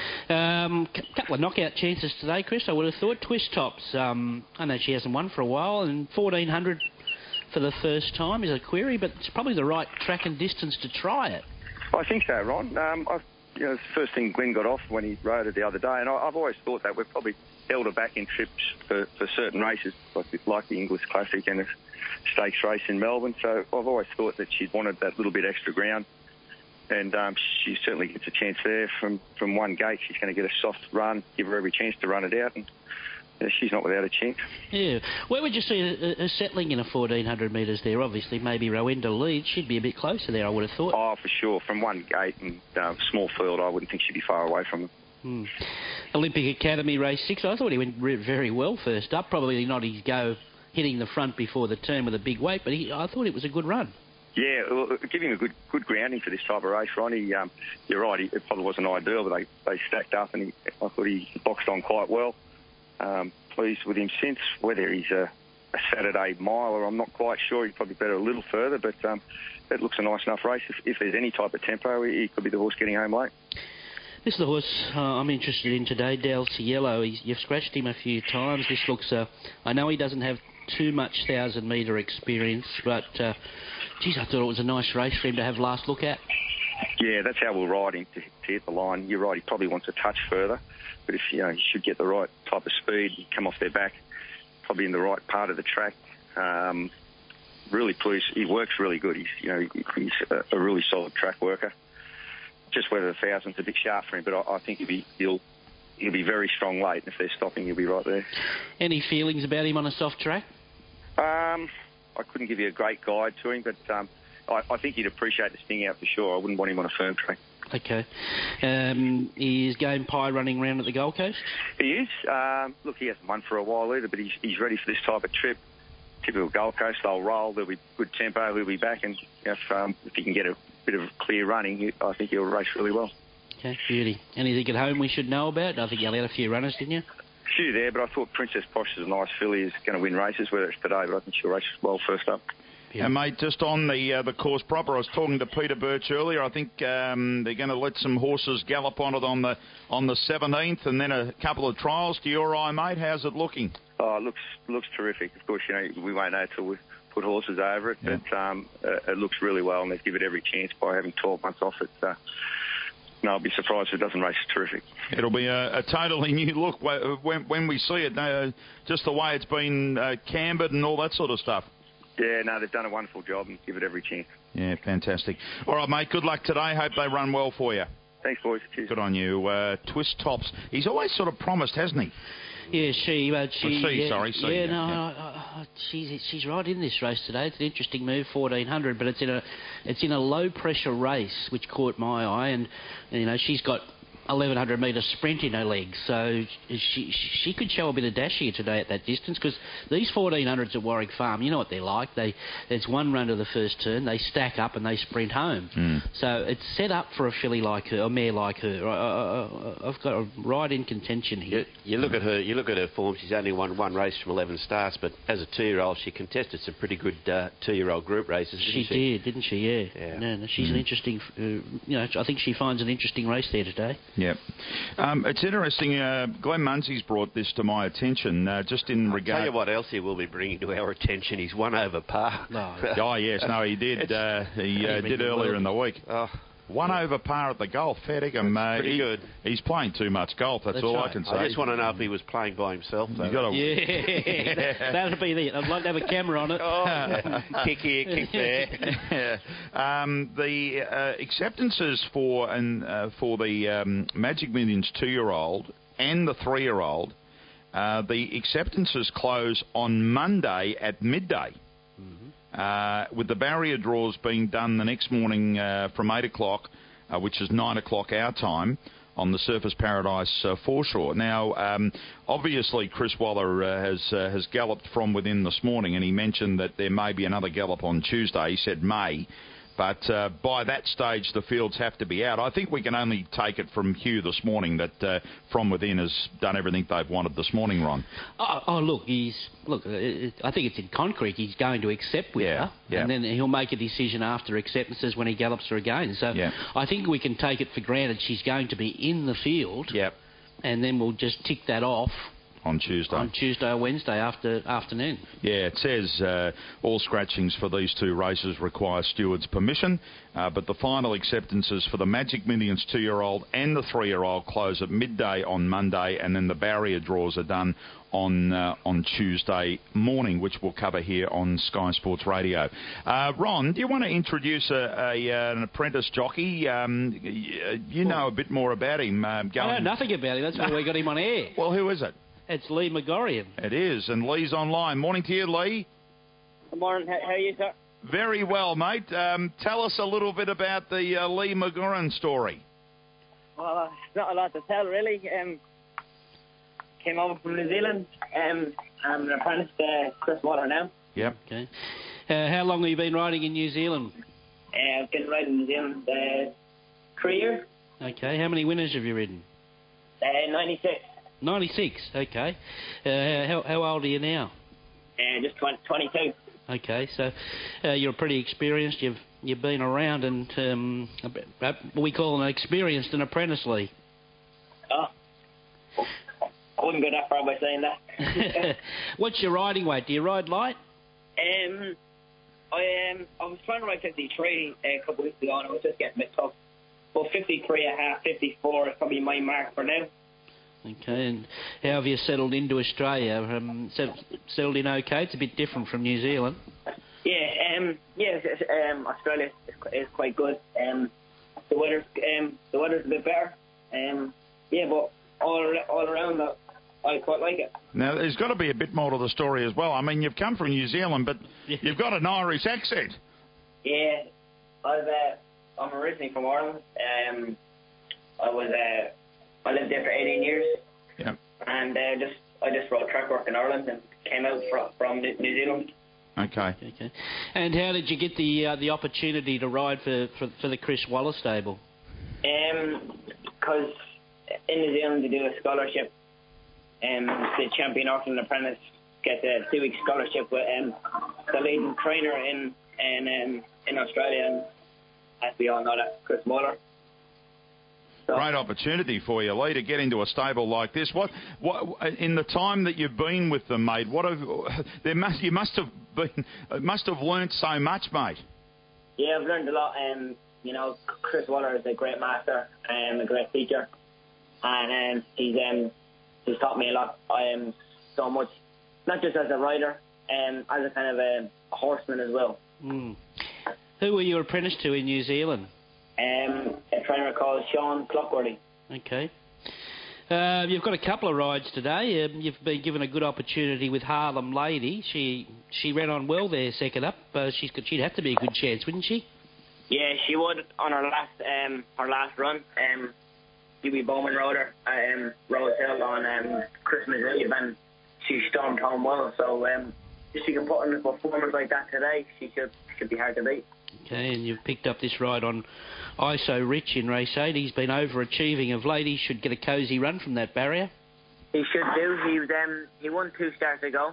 Um, a couple of knockout chances today, Chris, I would have thought. Twist Tops, um, I know she hasn't won for a while, and fourteen hundred for the first time is a query, but it's probably the right track and distance to try it. I think so, Ron. Um, I've You know, it's the first thing Glenn got off when he rode it the other day, and I, I've always thought that we've probably held her back in trips for, for certain races, like, like the English Classic and a stakes race in Melbourne. So I've always thought that she'd wanted that little bit extra ground, and um, she certainly gets a chance there from, from one gate. She's going to get a soft run, give her every chance to run it out, and you know, she's not without a chance. Yeah. Where would you see her, her settling in a fourteen hundred metres there? Obviously, maybe Rowenda leads. She'd be a bit closer there, I would have thought. Oh, for sure. From one gate and uh, small field, I wouldn't think she'd be far away from them. Hmm. Olympic Academy race six. I thought he went re- very well first up. Probably not his go hitting the front before the turn with a big weight, but he, I thought it was a good run. Yeah, well, giving a good good grounding for this type of race, Ronnie. Um, you're right, he, it probably wasn't ideal, but they, they stacked up and he, I thought he boxed on quite well. Um, pleased with him since. Whether he's a, a Saturday miler, I'm not quite sure. He's probably better a little further, but um, it looks a nice enough race. If, if there's any type of tempo, he, he could be the horse getting home late. This is the horse uh, I'm interested in today, Del Cielo. He's, you've scratched him a few times. This looks... Uh, I know he doesn't have too much thousand metre experience, but uh, geez, I thought it was a nice race for him to have last look at. Yeah, that's how we'll ride him to, to hit the line. You're right, he probably wants a touch further, but if you know, he should get the right type of speed, come off their back, probably in the right part of the track. Um, really pleased. He works really good. He's you know he's a, a really solid track worker. Just whether the thousand's a bit sharp for him, but I, I think he'll be he'll he'll be very strong late, and if they're stopping, he'll be right there. Any feelings about him on a soft track? Um, I couldn't give you a great guide to him, but um, I, I think he'd appreciate the sting out for sure. I wouldn't want him on a firm track. Okay. Um, is Game Pie running around at the Gold Coast? He is. Um, look, he hasn't won for a while either, but he's, he's ready for this type of trip. Typical Gold Coast, they'll roll, there'll be good tempo, he'll be back, and if, um, if he can get a bit of clear running, I think he'll race really well. Okay, beauty. Anything at home we should know about? I think you allowed a few runners, didn't you? A few there, but I thought Princess Posh is a nice filly, is going to win races, whether it's today, but I think she'll race well first up. Yeah, mate, just on the uh, the course proper, I was talking to Peter Birch earlier. I think um, they're going to let some horses gallop on it on the on the seventeenth, and then a couple of trials. To your eye, mate, how's it looking? Oh, it looks looks terrific. Of course, you know we won't know till we put horses over it, yeah. but um, uh, it looks really well, and they give it every chance by having twelve months off it. Uh, no, I'll be surprised if it doesn't race. Terrific. It'll be a, a totally new look when when we see it. Uh, just the way it's been uh, cambered and all that sort of stuff. Yeah, no, they've done a wonderful job and give it every chance. Yeah, fantastic. All right, mate, good luck today. Hope they run well for you. Thanks, boys. Cheers. Good on you. Uh, Twist Tops. He's always sort of promised, hasn't he? Yeah, she, uh, she, oh, C, yeah, sorry, C, yeah, yeah, no, yeah. uh, uh, she's she's right in this race today. It's an interesting move, fourteen hundred, but it's in a it's in a low pressure race, which caught my eye, and, and you know she's got eleven hundred metre sprint in her legs, so she she could show a bit of dash here today at that distance, because these fourteen hundreds at Warwick Farm, you know what they're like. They there's one run to the first turn, they stack up and they sprint home. Mm. So it's set up for a filly like her, a mare like her. I, I, I've got a right in contention here. You, you look at her, you look at her form. She's only won one race from eleven starts, but as a two-year-old, she contested some pretty good uh, two-year-old group races. Didn't she, she did, didn't she? Yeah. yeah. No, no, she's Mm. an interesting. Uh, you know, I think she finds an interesting race there today. Yep. Um, it's interesting. Uh, Glenn Munsey's brought this to my attention, uh, just in I'll regard. tell you what else he will be bringing to our attention. He's one over par. No. oh yes, no, he did. Uh, he uh, did earlier in the week. Oh. One over par at the golf. Fair dinkum. Uh, pretty he, good. He's playing too much golf. That's, That's all right. I can say. I just want to know if he was playing by himself. You got to. Yeah, that would be it. I'd like to have a camera on it. Oh, kick here, kick there. yeah. um, the uh, acceptances for and uh, for the um, Magic Millions two-year-old and the three-year-old, uh, the acceptances close on Monday at midday. Mm-hmm. Uh, with the barrier draws being done the next morning uh, from eight o'clock, uh, which is nine o'clock our time, on the Surfers Paradise uh, foreshore. Now, um, obviously, Chris Waller uh, has uh, has galloped from within this morning, and he mentioned that there may be another gallop on Tuesday. He said may. But uh, by that stage, the fields have to be out. I think we can only take it from Hugh this morning that uh, From Within has done everything they've wanted this morning, Ron. Oh, oh look, he's look. Uh, I think it's in concrete. He's going to accept with yeah, her, yeah. and then he'll make a decision after acceptances when he gallops her again. So yeah. I think we can take it for granted she's going to be in the field. Yep. And then we'll just tick that off. On Tuesday. On Tuesday or Wednesday after afternoon. Yeah, it says uh, all scratchings for these two races require stewards' permission, uh, but the final acceptances for the Magic Millions two-year-old and the three-year-old close at midday on Monday, and then the barrier draws are done on uh, on Tuesday morning, which we'll cover here on Sky Sports Radio. Uh, Ron, do you want to introduce a, a, uh, an apprentice jockey? Um, you, you know a bit more about him. Uh, going... I know nothing about him. That's why we got him on air. Well, who is it? It's Lee McGorrian. It is, and Lee's online. Morning to you, Lee. Good morning. How are you, sir? Very well, mate. Um, tell us a little bit about the uh, Lee McGorrian story. Well, uh, not a lot to tell, really. Um, came over from New Zealand. Um, I'm an apprentice to Chris Waller now. Yep. Okay. Uh, how long have you been riding in New Zealand? Uh, I've been riding in New Zealand uh, three years. Okay, how many winners have you ridden? Uh, ninety-six. ninety-six, okay. Uh, how, how old are you now? Uh, just twenty, twenty-two. Okay, so uh, you're pretty experienced. You've you've been around, and um, a bit- a- we call an experienced an apprentice, Lee. Oh, I wouldn't go that far by saying that. What's your riding weight? Do you ride light? Um, I um, I was trying to ride fifty-three a couple of weeks ago, and I was just getting a bit tough. But fifty-three and a half, fifty-four is probably my mark for now. Okay, and how have you settled into Australia? Um, set- settled in okay? It's a bit different from New Zealand. Yeah, um, yeah, it's- it's, um, Australia is, qu- is quite good. Um, the weather's um, the weather's a bit better. Um, yeah, but all ar- all around that, I quite like it. Now, there's got to be a bit more to the story as well. I mean, you've come from New Zealand, but you've got an Irish accent. Yeah, I've uh, I'm originally from Ireland. Um, I was uh, I lived there for eighteen years. Yeah. And uh, just I just rode track work in Ireland and came out from from New New Zealand. Okay. Okay. And how did you get the uh, the opportunity to ride for, for for the Chris Waller stable? Um, because in New Zealand they do a scholarship. Um, the champion Auckland apprentice gets a two-week scholarship with um, the leading trainer in in um, in Australia, and as we all know, that's Chris Waller. Great opportunity for you, Lee, to get into a stable like this. What, what, in the time that you've been with them, mate? What have there must you must have been must have learnt so much, mate. Yeah, I've learned a lot. Um, you know, Chris Waller is a great master and a great teacher, and um, he's um, he's taught me a lot. Um, so much, not just as a rider, um, as a kind of a, a horseman as well. Mm. Who were you apprenticed to in New Zealand? Um, a trainer called Sean Clockworthy. Okay. Uh, you've got a couple of rides today. Um, you've been given a good opportunity with Harlem Lady. She she ran on well there, second up. Uh, she's got, she'd have to be a good chance, wouldn't she? Yeah, she would on her last um her last run. Um, Huey Bowman rode her um Rose Hill on um Christmas Eve, and she stormed home well. So um, if she can put in a performance like that today, she should should be hard to beat. Okay, and you've picked up this ride on I S O Rich in race eight. He's been overachieving of late. He should get a cosy run from that barrier. He should do. He was um he won two starts ago,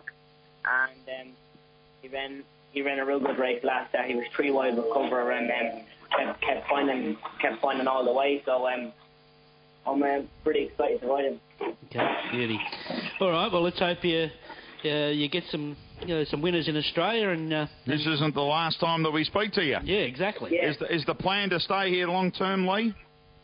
and um he ran he ran a real good race last start. He was three wide with cover and um kept kept finding kept finding all the way. So um I'm uh, pretty excited to ride him. Okay, beauty. All right, well let's hope you uh, you get some you know some winners in Australia and. Uh, This isn't the last time that we speak to you. Yeah, exactly. Yeah. Is the, is the plan to stay here long term, Lee?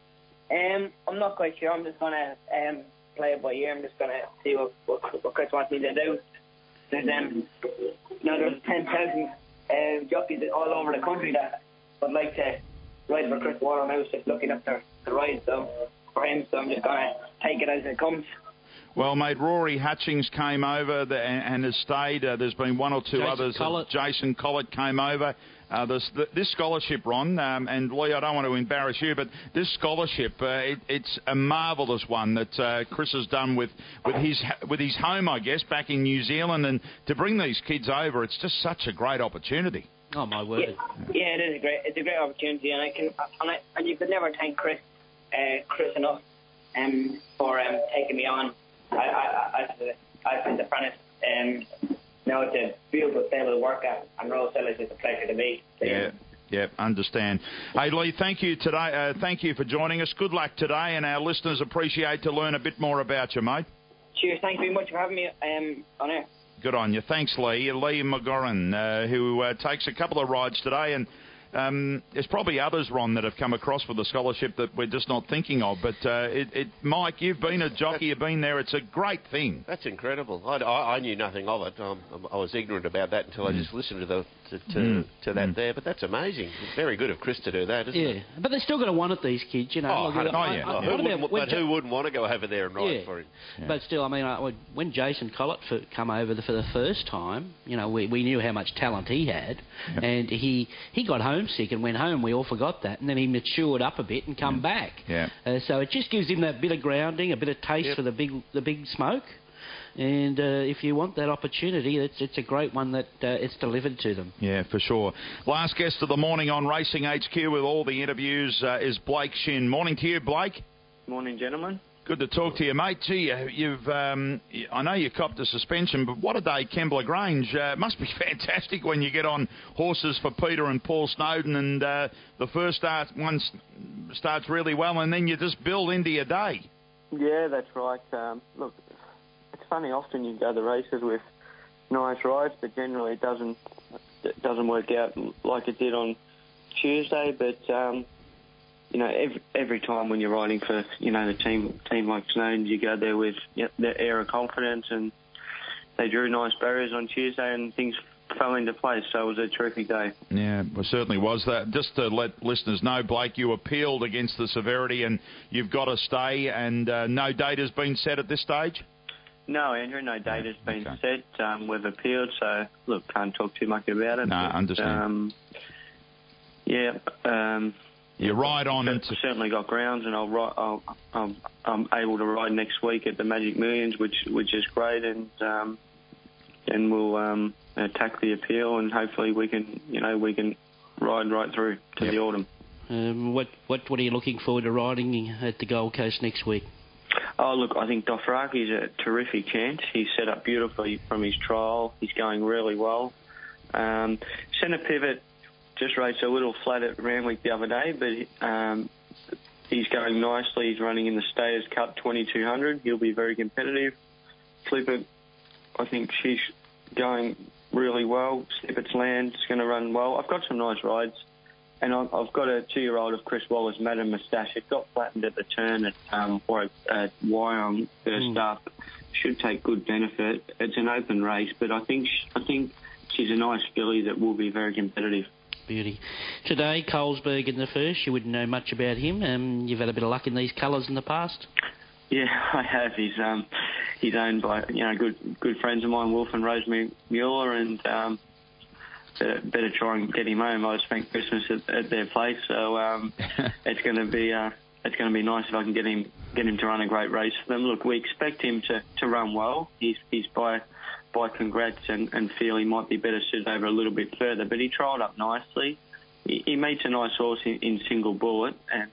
Um, I'm not quite sure. I'm just gonna um play it by ear. I'm just gonna see what what, what Chris wants me to do. There's um, you know, there's ten thousand uh, jockeys all over the country that would like to ride for Chris Waller, and I was just looking up the the ride so for him. So I'm just gonna take it as it comes. Well, mate, Rory Hutchings came over the, and, and has stayed. Uh, there's been one or two Jason others. Collett. Jason Collett came over. Uh, this, this scholarship, Ron, um, and Lee, I don't want to embarrass you, but this scholarship, uh, it, it's a marvellous one that uh, Chris has done with, with his with his home, I guess, back in New Zealand, and to bring these kids over, it's just such a great opportunity. Oh my word! Yeah, yeah, it is a great, it's a great opportunity, and I can, and, I, and you could never thank Chris, uh, Chris enough, um, for um, taking me on. I, I, I, I find the apprentice, um, you know, it's a beautiful stable to work at, and Rose Hill is just a pleasure to meet. Yeah, yeah, understand. Hey, Lee, thank you today. Uh, thank you for joining us. Good luck today, and our listeners appreciate to learn a bit more about you, mate. Cheers, thank you very much for having me um, on air. Good on you. Thanks, Lee. Lee McGoran, uh, who uh, takes a couple of rides today, and um, there's probably others, Ron, that have come across with the scholarship that we're just not thinking of. But, uh, it, it, Mike, you've been a jockey, you've been there. It's a great thing. That's incredible. I, I, I knew nothing of it. Um, I was ignorant about that until mm. I just listened to the to, to, mm. to that mm. there. But that's amazing. Very good of Chris to do that, isn't yeah. it? Yeah, but they're still going to want it, these kids, you know. Oh, like, oh I, yeah. I, Oh, I, who I wouldn't, about, but Ja- who wouldn't want to go over there and ride yeah. for him? Yeah. But still, I mean, I, when Jason Collett for, come over the, for the first time, you know, we, we knew how much talent he had, yeah. and he he got homesick and went home. We all forgot that, and then he matured up a bit and come yeah. back. Yeah. Uh, so it just gives him that bit of grounding, a bit of taste yep. for the big the big smoke. And uh, if you want that opportunity, it's, it's a great one that uh, it's delivered to them. Yeah, for sure. Last guest of the morning on Racing H Q with all the interviews uh, is Blake Shinn. Morning to you, Blake. Morning, gentlemen. Good to talk to you, mate. Gee, you've, um, I know you copped a suspension, but what a day, Kembla Grange. Uh, it must be fantastic when you get on horses for Peter and Paul Snowden, and uh, the first start, one starts really well, and then you just build into your day. Yeah, that's right. Um, look, it's funny, often you go to races with nice rides, but generally it doesn't, it doesn't work out like it did on Tuesday, but... Um, You know, every, every time when you're riding for, you know, the team team like Snowden, you go there with yep, the air of confidence, and they drew nice barriers on Tuesday and things fell into place, so it was a terrific day. Yeah, well, certainly was that. Just to let listeners know, Blake, you appealed against the severity and you've got to stay, and uh, no date has been set at this stage? No, Andrew, no date has been okay. set. Um, we've appealed, so, look, can't talk too much about it. No, but, understand. Um, yeah, um... You ride on I've certainly got grounds, and I'll, I'll, I'll, I'm able to ride next week at the Magic Millions, which which is great, and um, and we'll um, attack the appeal, and hopefully we can, you know, we can ride right through to yep. the autumn. Um, what what what are you looking forward to riding at the Gold Coast next week? Oh, look, I think Dothraki is a terrific chance. He's set up beautifully from his trial. He's going really well. Um, Centre Pivot just raced a little flat at Randwick the other day, but um, he's going nicely. He's running in the Stayers Cup twenty-two hundred. He'll be very competitive. Flipper, I think she's going really well. Snippert's Land is going to run well. I've got some nice rides, and I've got a two-year-old of Chris Wallace, Madam Moustache. It got flattened at the turn at um, at Wyong first mm. up. Should take good benefit. It's an open race, but I think I think she's a nice filly that will be very competitive. Beauty. Today, Colesberg in the first. You wouldn't know much about him. Um, you've had a bit of luck in these colours in the past. Yeah, I have. He's um, he's owned by you know good good friends of mine, Wolf and Rosemary Mueller, and um, better, better try and get him home. I spent Christmas at, at their place, so um, it's going to be uh, it's going to be nice if I can get him get him to run a great race for them. Look, we expect him to, to run well. He's he's by. by congrats and, and feel he might be better suited over a little bit further, but he trialled up nicely. He, he meets a nice horse in, in Single Bullet, and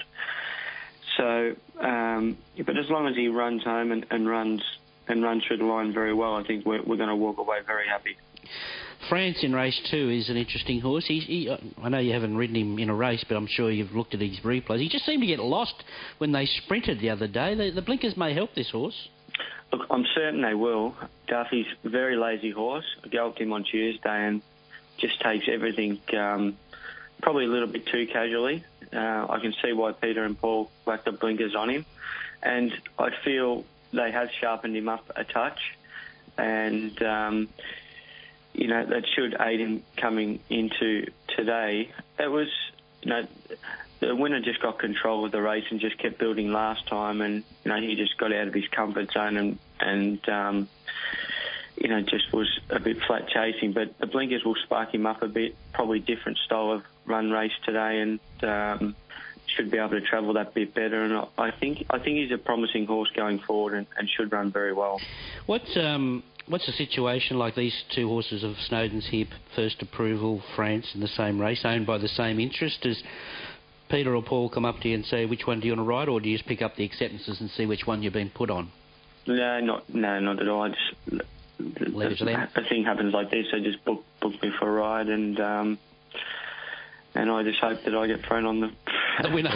so um, but as long as he runs home and, and runs and runs through the line very well, I think we're, we're going to walk away very happy. France in race two is an interesting horse. He, he, I know you haven't ridden him in a race, but I'm sure you've looked at his replays. He just seemed to get lost when they sprinted the other day. The, the blinkers may help this horse. Look, I'm certain they will. Duffy's a very lazy horse. I galloped him on Tuesday and just takes everything um, probably a little bit too casually. Uh, I can see why Peter and Paul whacked the blinkers on him. And I feel they have sharpened him up a touch. And, um, you know, that should aid him coming into today. It was, you know... The winner just got control of the race and just kept building last time, and you know he just got out of his comfort zone and and um, you know just was a bit flat chasing. But the blinkers will spark him up a bit. Probably different style of run race today, and um, should be able to travel that bit better. And I think I think he's a promising horse going forward and, and should run very well. What um, what's the situation like these two horses of Snowden's here? First Approval, France, in the same race, owned by the same interest. Does Peter or Paul come up to you and say which one do you want to ride, or do you just pick up the acceptances and see which one you've been put on? No, not no, not at all. I just leave it to them. A thing happens like this, they just book book me for a ride, and um, and I just hope that I get thrown on the the winner.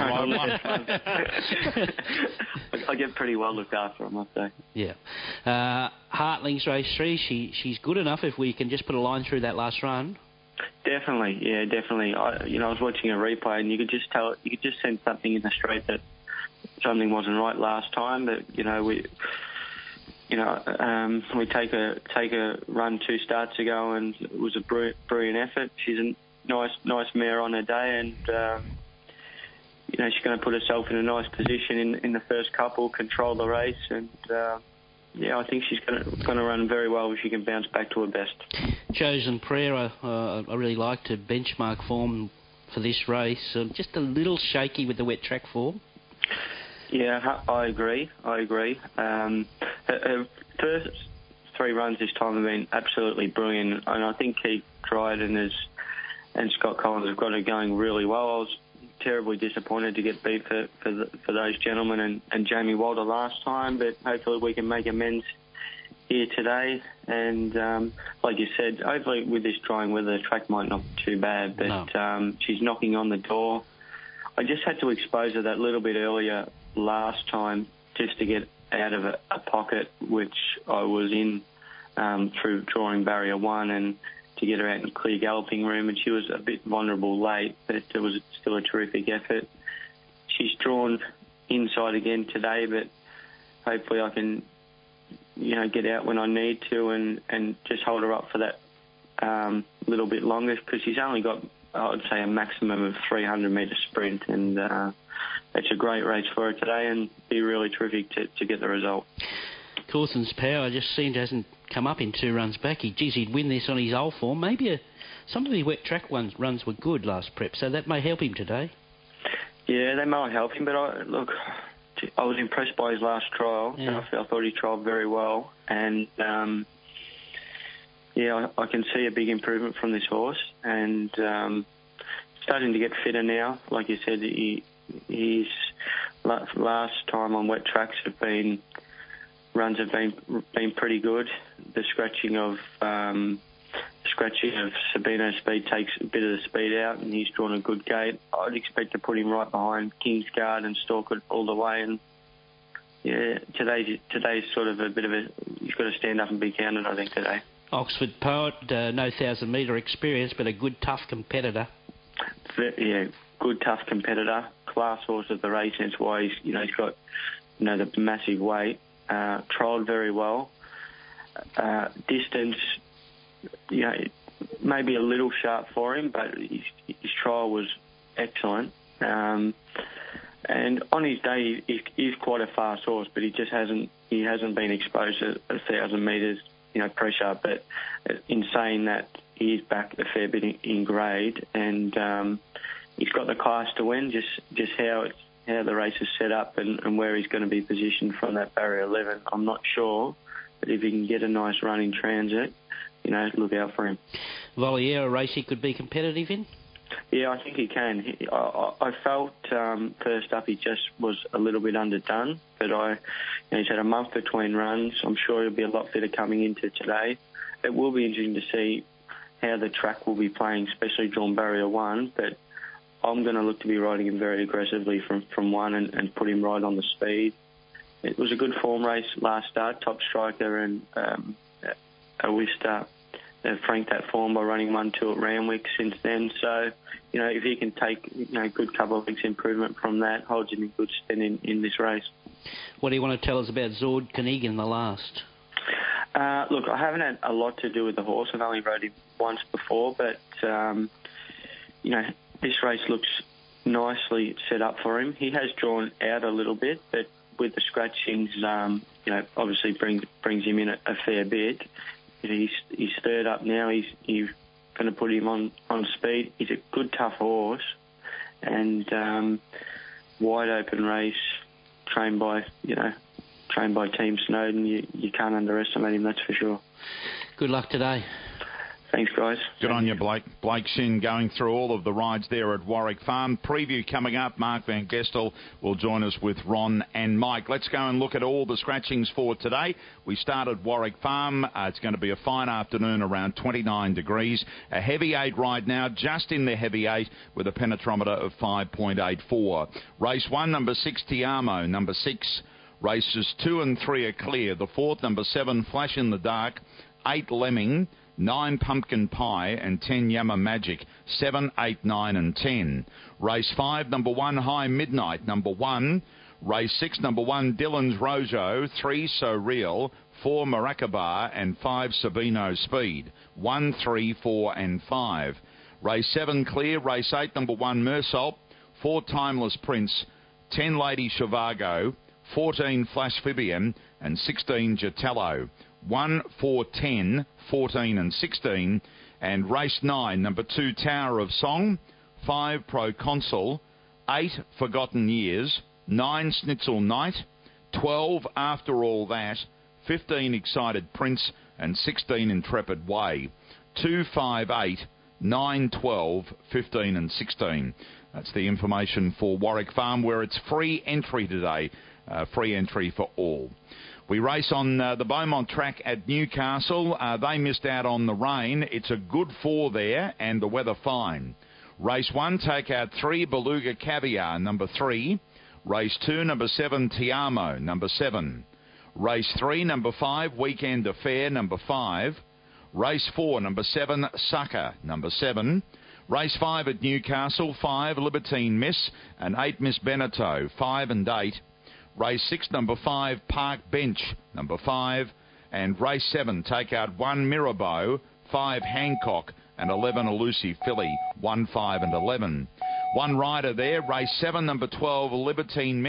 I, I get pretty well looked after, I must say. Yeah. Uh, Hartling's race three. She she's good enough if we can just put a line through that last run. Definitely, yeah, definitely. I, you know, I was watching a replay, and you could just tell, you could just sense something in the straight that something wasn't right last time. But you know, we, you know, um, we take a take a run two starts ago, and it was a brilliant, brilliant effort. She's a nice, nice mare on her day, and um, you know, she's going to put herself in a nice position in in the first couple, control the race, and. Uh, Yeah, I think she's going to, going to run very well if she can bounce back to her best. Chosen Prayer, uh, I really like to benchmark form for this race. Uh, just a little shaky with the wet track form. Yeah, I agree. I agree. Um, her, her first three runs this time have been absolutely brilliant, and I think Keith Dryden is, and Scott Collins have got it going really well. I was terribly disappointed to get beat for for, the, for those gentlemen and, and Jamie Walter last time, but hopefully we can make amends here today. And um, like you said, hopefully with this drying weather, the track might not be too bad, but No. um, she's knocking on the door. I just had to expose her that little bit earlier last time just to get out of a, a pocket which I was in um, through drawing barrier one, and to get her out in clear galloping room, and she was a bit vulnerable late, but it was still a terrific effort. She's drawn inside again today, but hopefully I can, you know, get out when I need to and, and just hold her up for that um, little bit longer, because she's only got, I would say, a maximum of three hundred metre sprint, and uh, it's a great race for her today and be really terrific to, to get the result. Corson's Power just seemed to hasn't come up in two runs back. He, geez, he'd win this on his old form. Maybe a, some of the wet track ones, runs were good last prep, so that may help him today. Yeah, they might help him, but I, look, I was impressed by his last trial. Yeah. I, I thought he trialled very well, and um, yeah, I, I can see a big improvement from this horse, and um, starting to get fitter now. Like you said, he, his last time on wet tracks have been runs have been been pretty good. The scratching of um, scratching of Sabino Speed takes a bit of the speed out, and he's drawn a good gate. I'd expect to put him right behind Kingsguard and stalk it all the way. And yeah, today's today's sort of a bit of a, he's got to stand up and be counted, I think, today. Oxford Poet, uh, no thousand metre experience, but a good tough competitor. Yeah, good tough competitor, class horse of the race. Hence why he's, you know, he's got, you know, the massive weight. Uh, trialled very well. Uh, distance, you know, maybe a little sharp for him, but his, his trial was excellent. Um, and on his day, he, he's quite a fast horse, but he just hasn't he hasn't been exposed to a thousand metres, you know, pressure. But in saying that, he is back a fair bit in, in grade, and um, he's got the class to win. Just just how it's. How the race is set up and, and where he's going to be positioned from that barrier eleven, I'm not sure. But if he can get a nice run in transit, you know, look out for him. Voliere, a race he could be competitive in? Yeah, I think he can. He, I, I felt um, first up he just was a little bit underdone, but I, you know, he's had a month between runs. I'm sure he'll be a lot fitter coming into today. It will be interesting to see how the track will be playing, especially drawn barrier one, but I'm going to look to be riding him very aggressively from, from one and, and put him right on the speed. It was a good form race last start. Top Striker and um, Awista have franked that form by running one two at Randwick since then. So, you know, if he can take, you know, a good couple of weeks improvement from that, holds him in good stead in, in this race. What do you want to tell us about Zord Koenig in the last? Uh, look, I haven't had a lot to do with the horse. I've only rode him once before, but, um, you know, this race looks nicely set up for him. He has drawn out a little bit, but with the scratchings, um, you know, obviously brings brings him in a, a fair bit. He's he's third up now. He's he's going to put him on, on speed. He's a good, tough horse, and um, wide open race, trained by you know, trained by Team Snowden. You you can't underestimate him, that's for sure. Good luck today. Thanks, guys. Good on you, Blake. Blake Shin going through all of the rides there at Warwick Farm. Preview coming up. Mark Van Gestel will join us with Ron and Mike. Let's go and look at all the scratchings for today. We start at Warwick Farm. Uh, it's going to be a fine afternoon, around twenty-nine degrees. A heavy eight ride now, just in the heavy eight with a penetrometer of five point eight four. Race one, number six, Tiamo. Number six, races two and three are clear. The fourth, number seven, Flash in the Dark. Eight, Lemming. Nine, Pumpkin Pie, and ten, Yama Magic. Seven, eight, nine, and ten. Race five, number one, High Midnight. Number one. Race six, number one, Dylan's Rojo. Three, So Real. Four, Maracaba, and five, Sabino Speed. One, three, four, and five. Race seven, Clear. Race eight, number one, Mersalt. Four, Timeless Prince. Ten, Lady Shivago. Fourteen, Flash Fibian, and sixteen, Jatello. one, four, ten, fourteen and sixteen, and race nine, number two, Tower of Song, five, Proconsul, eight, Forgotten Years, nine, Schnitzel Night, twelve, After All That, fifteen Excited Prince, and sixteen Intrepid Way. two, five, eight, nine, twelve, fifteen and sixteen. That's the information for Warwick Farm, where it's free entry today. Uh, free entry for all. We race on uh, the Beaumont track at Newcastle. Uh, they missed out on the rain. It's a good four there and the weather fine. Race one, take out three, Beluga Caviar, number three. Race two, number seven, Tiamo, number seven. Race three, number five, Weekend Affair, number five. Race four, number seven, Sucker, number seven. Race five at Newcastle, five, Libertine Miss, and eight, Miss Beneteau, five and eight. Race six, number five, Park Bench, number five. And race seven, take out one, Mirabeau, five, Hancock, and eleven, Elusive Filly, one, five and eleven. One rider there, race seven, number twelve, Libertine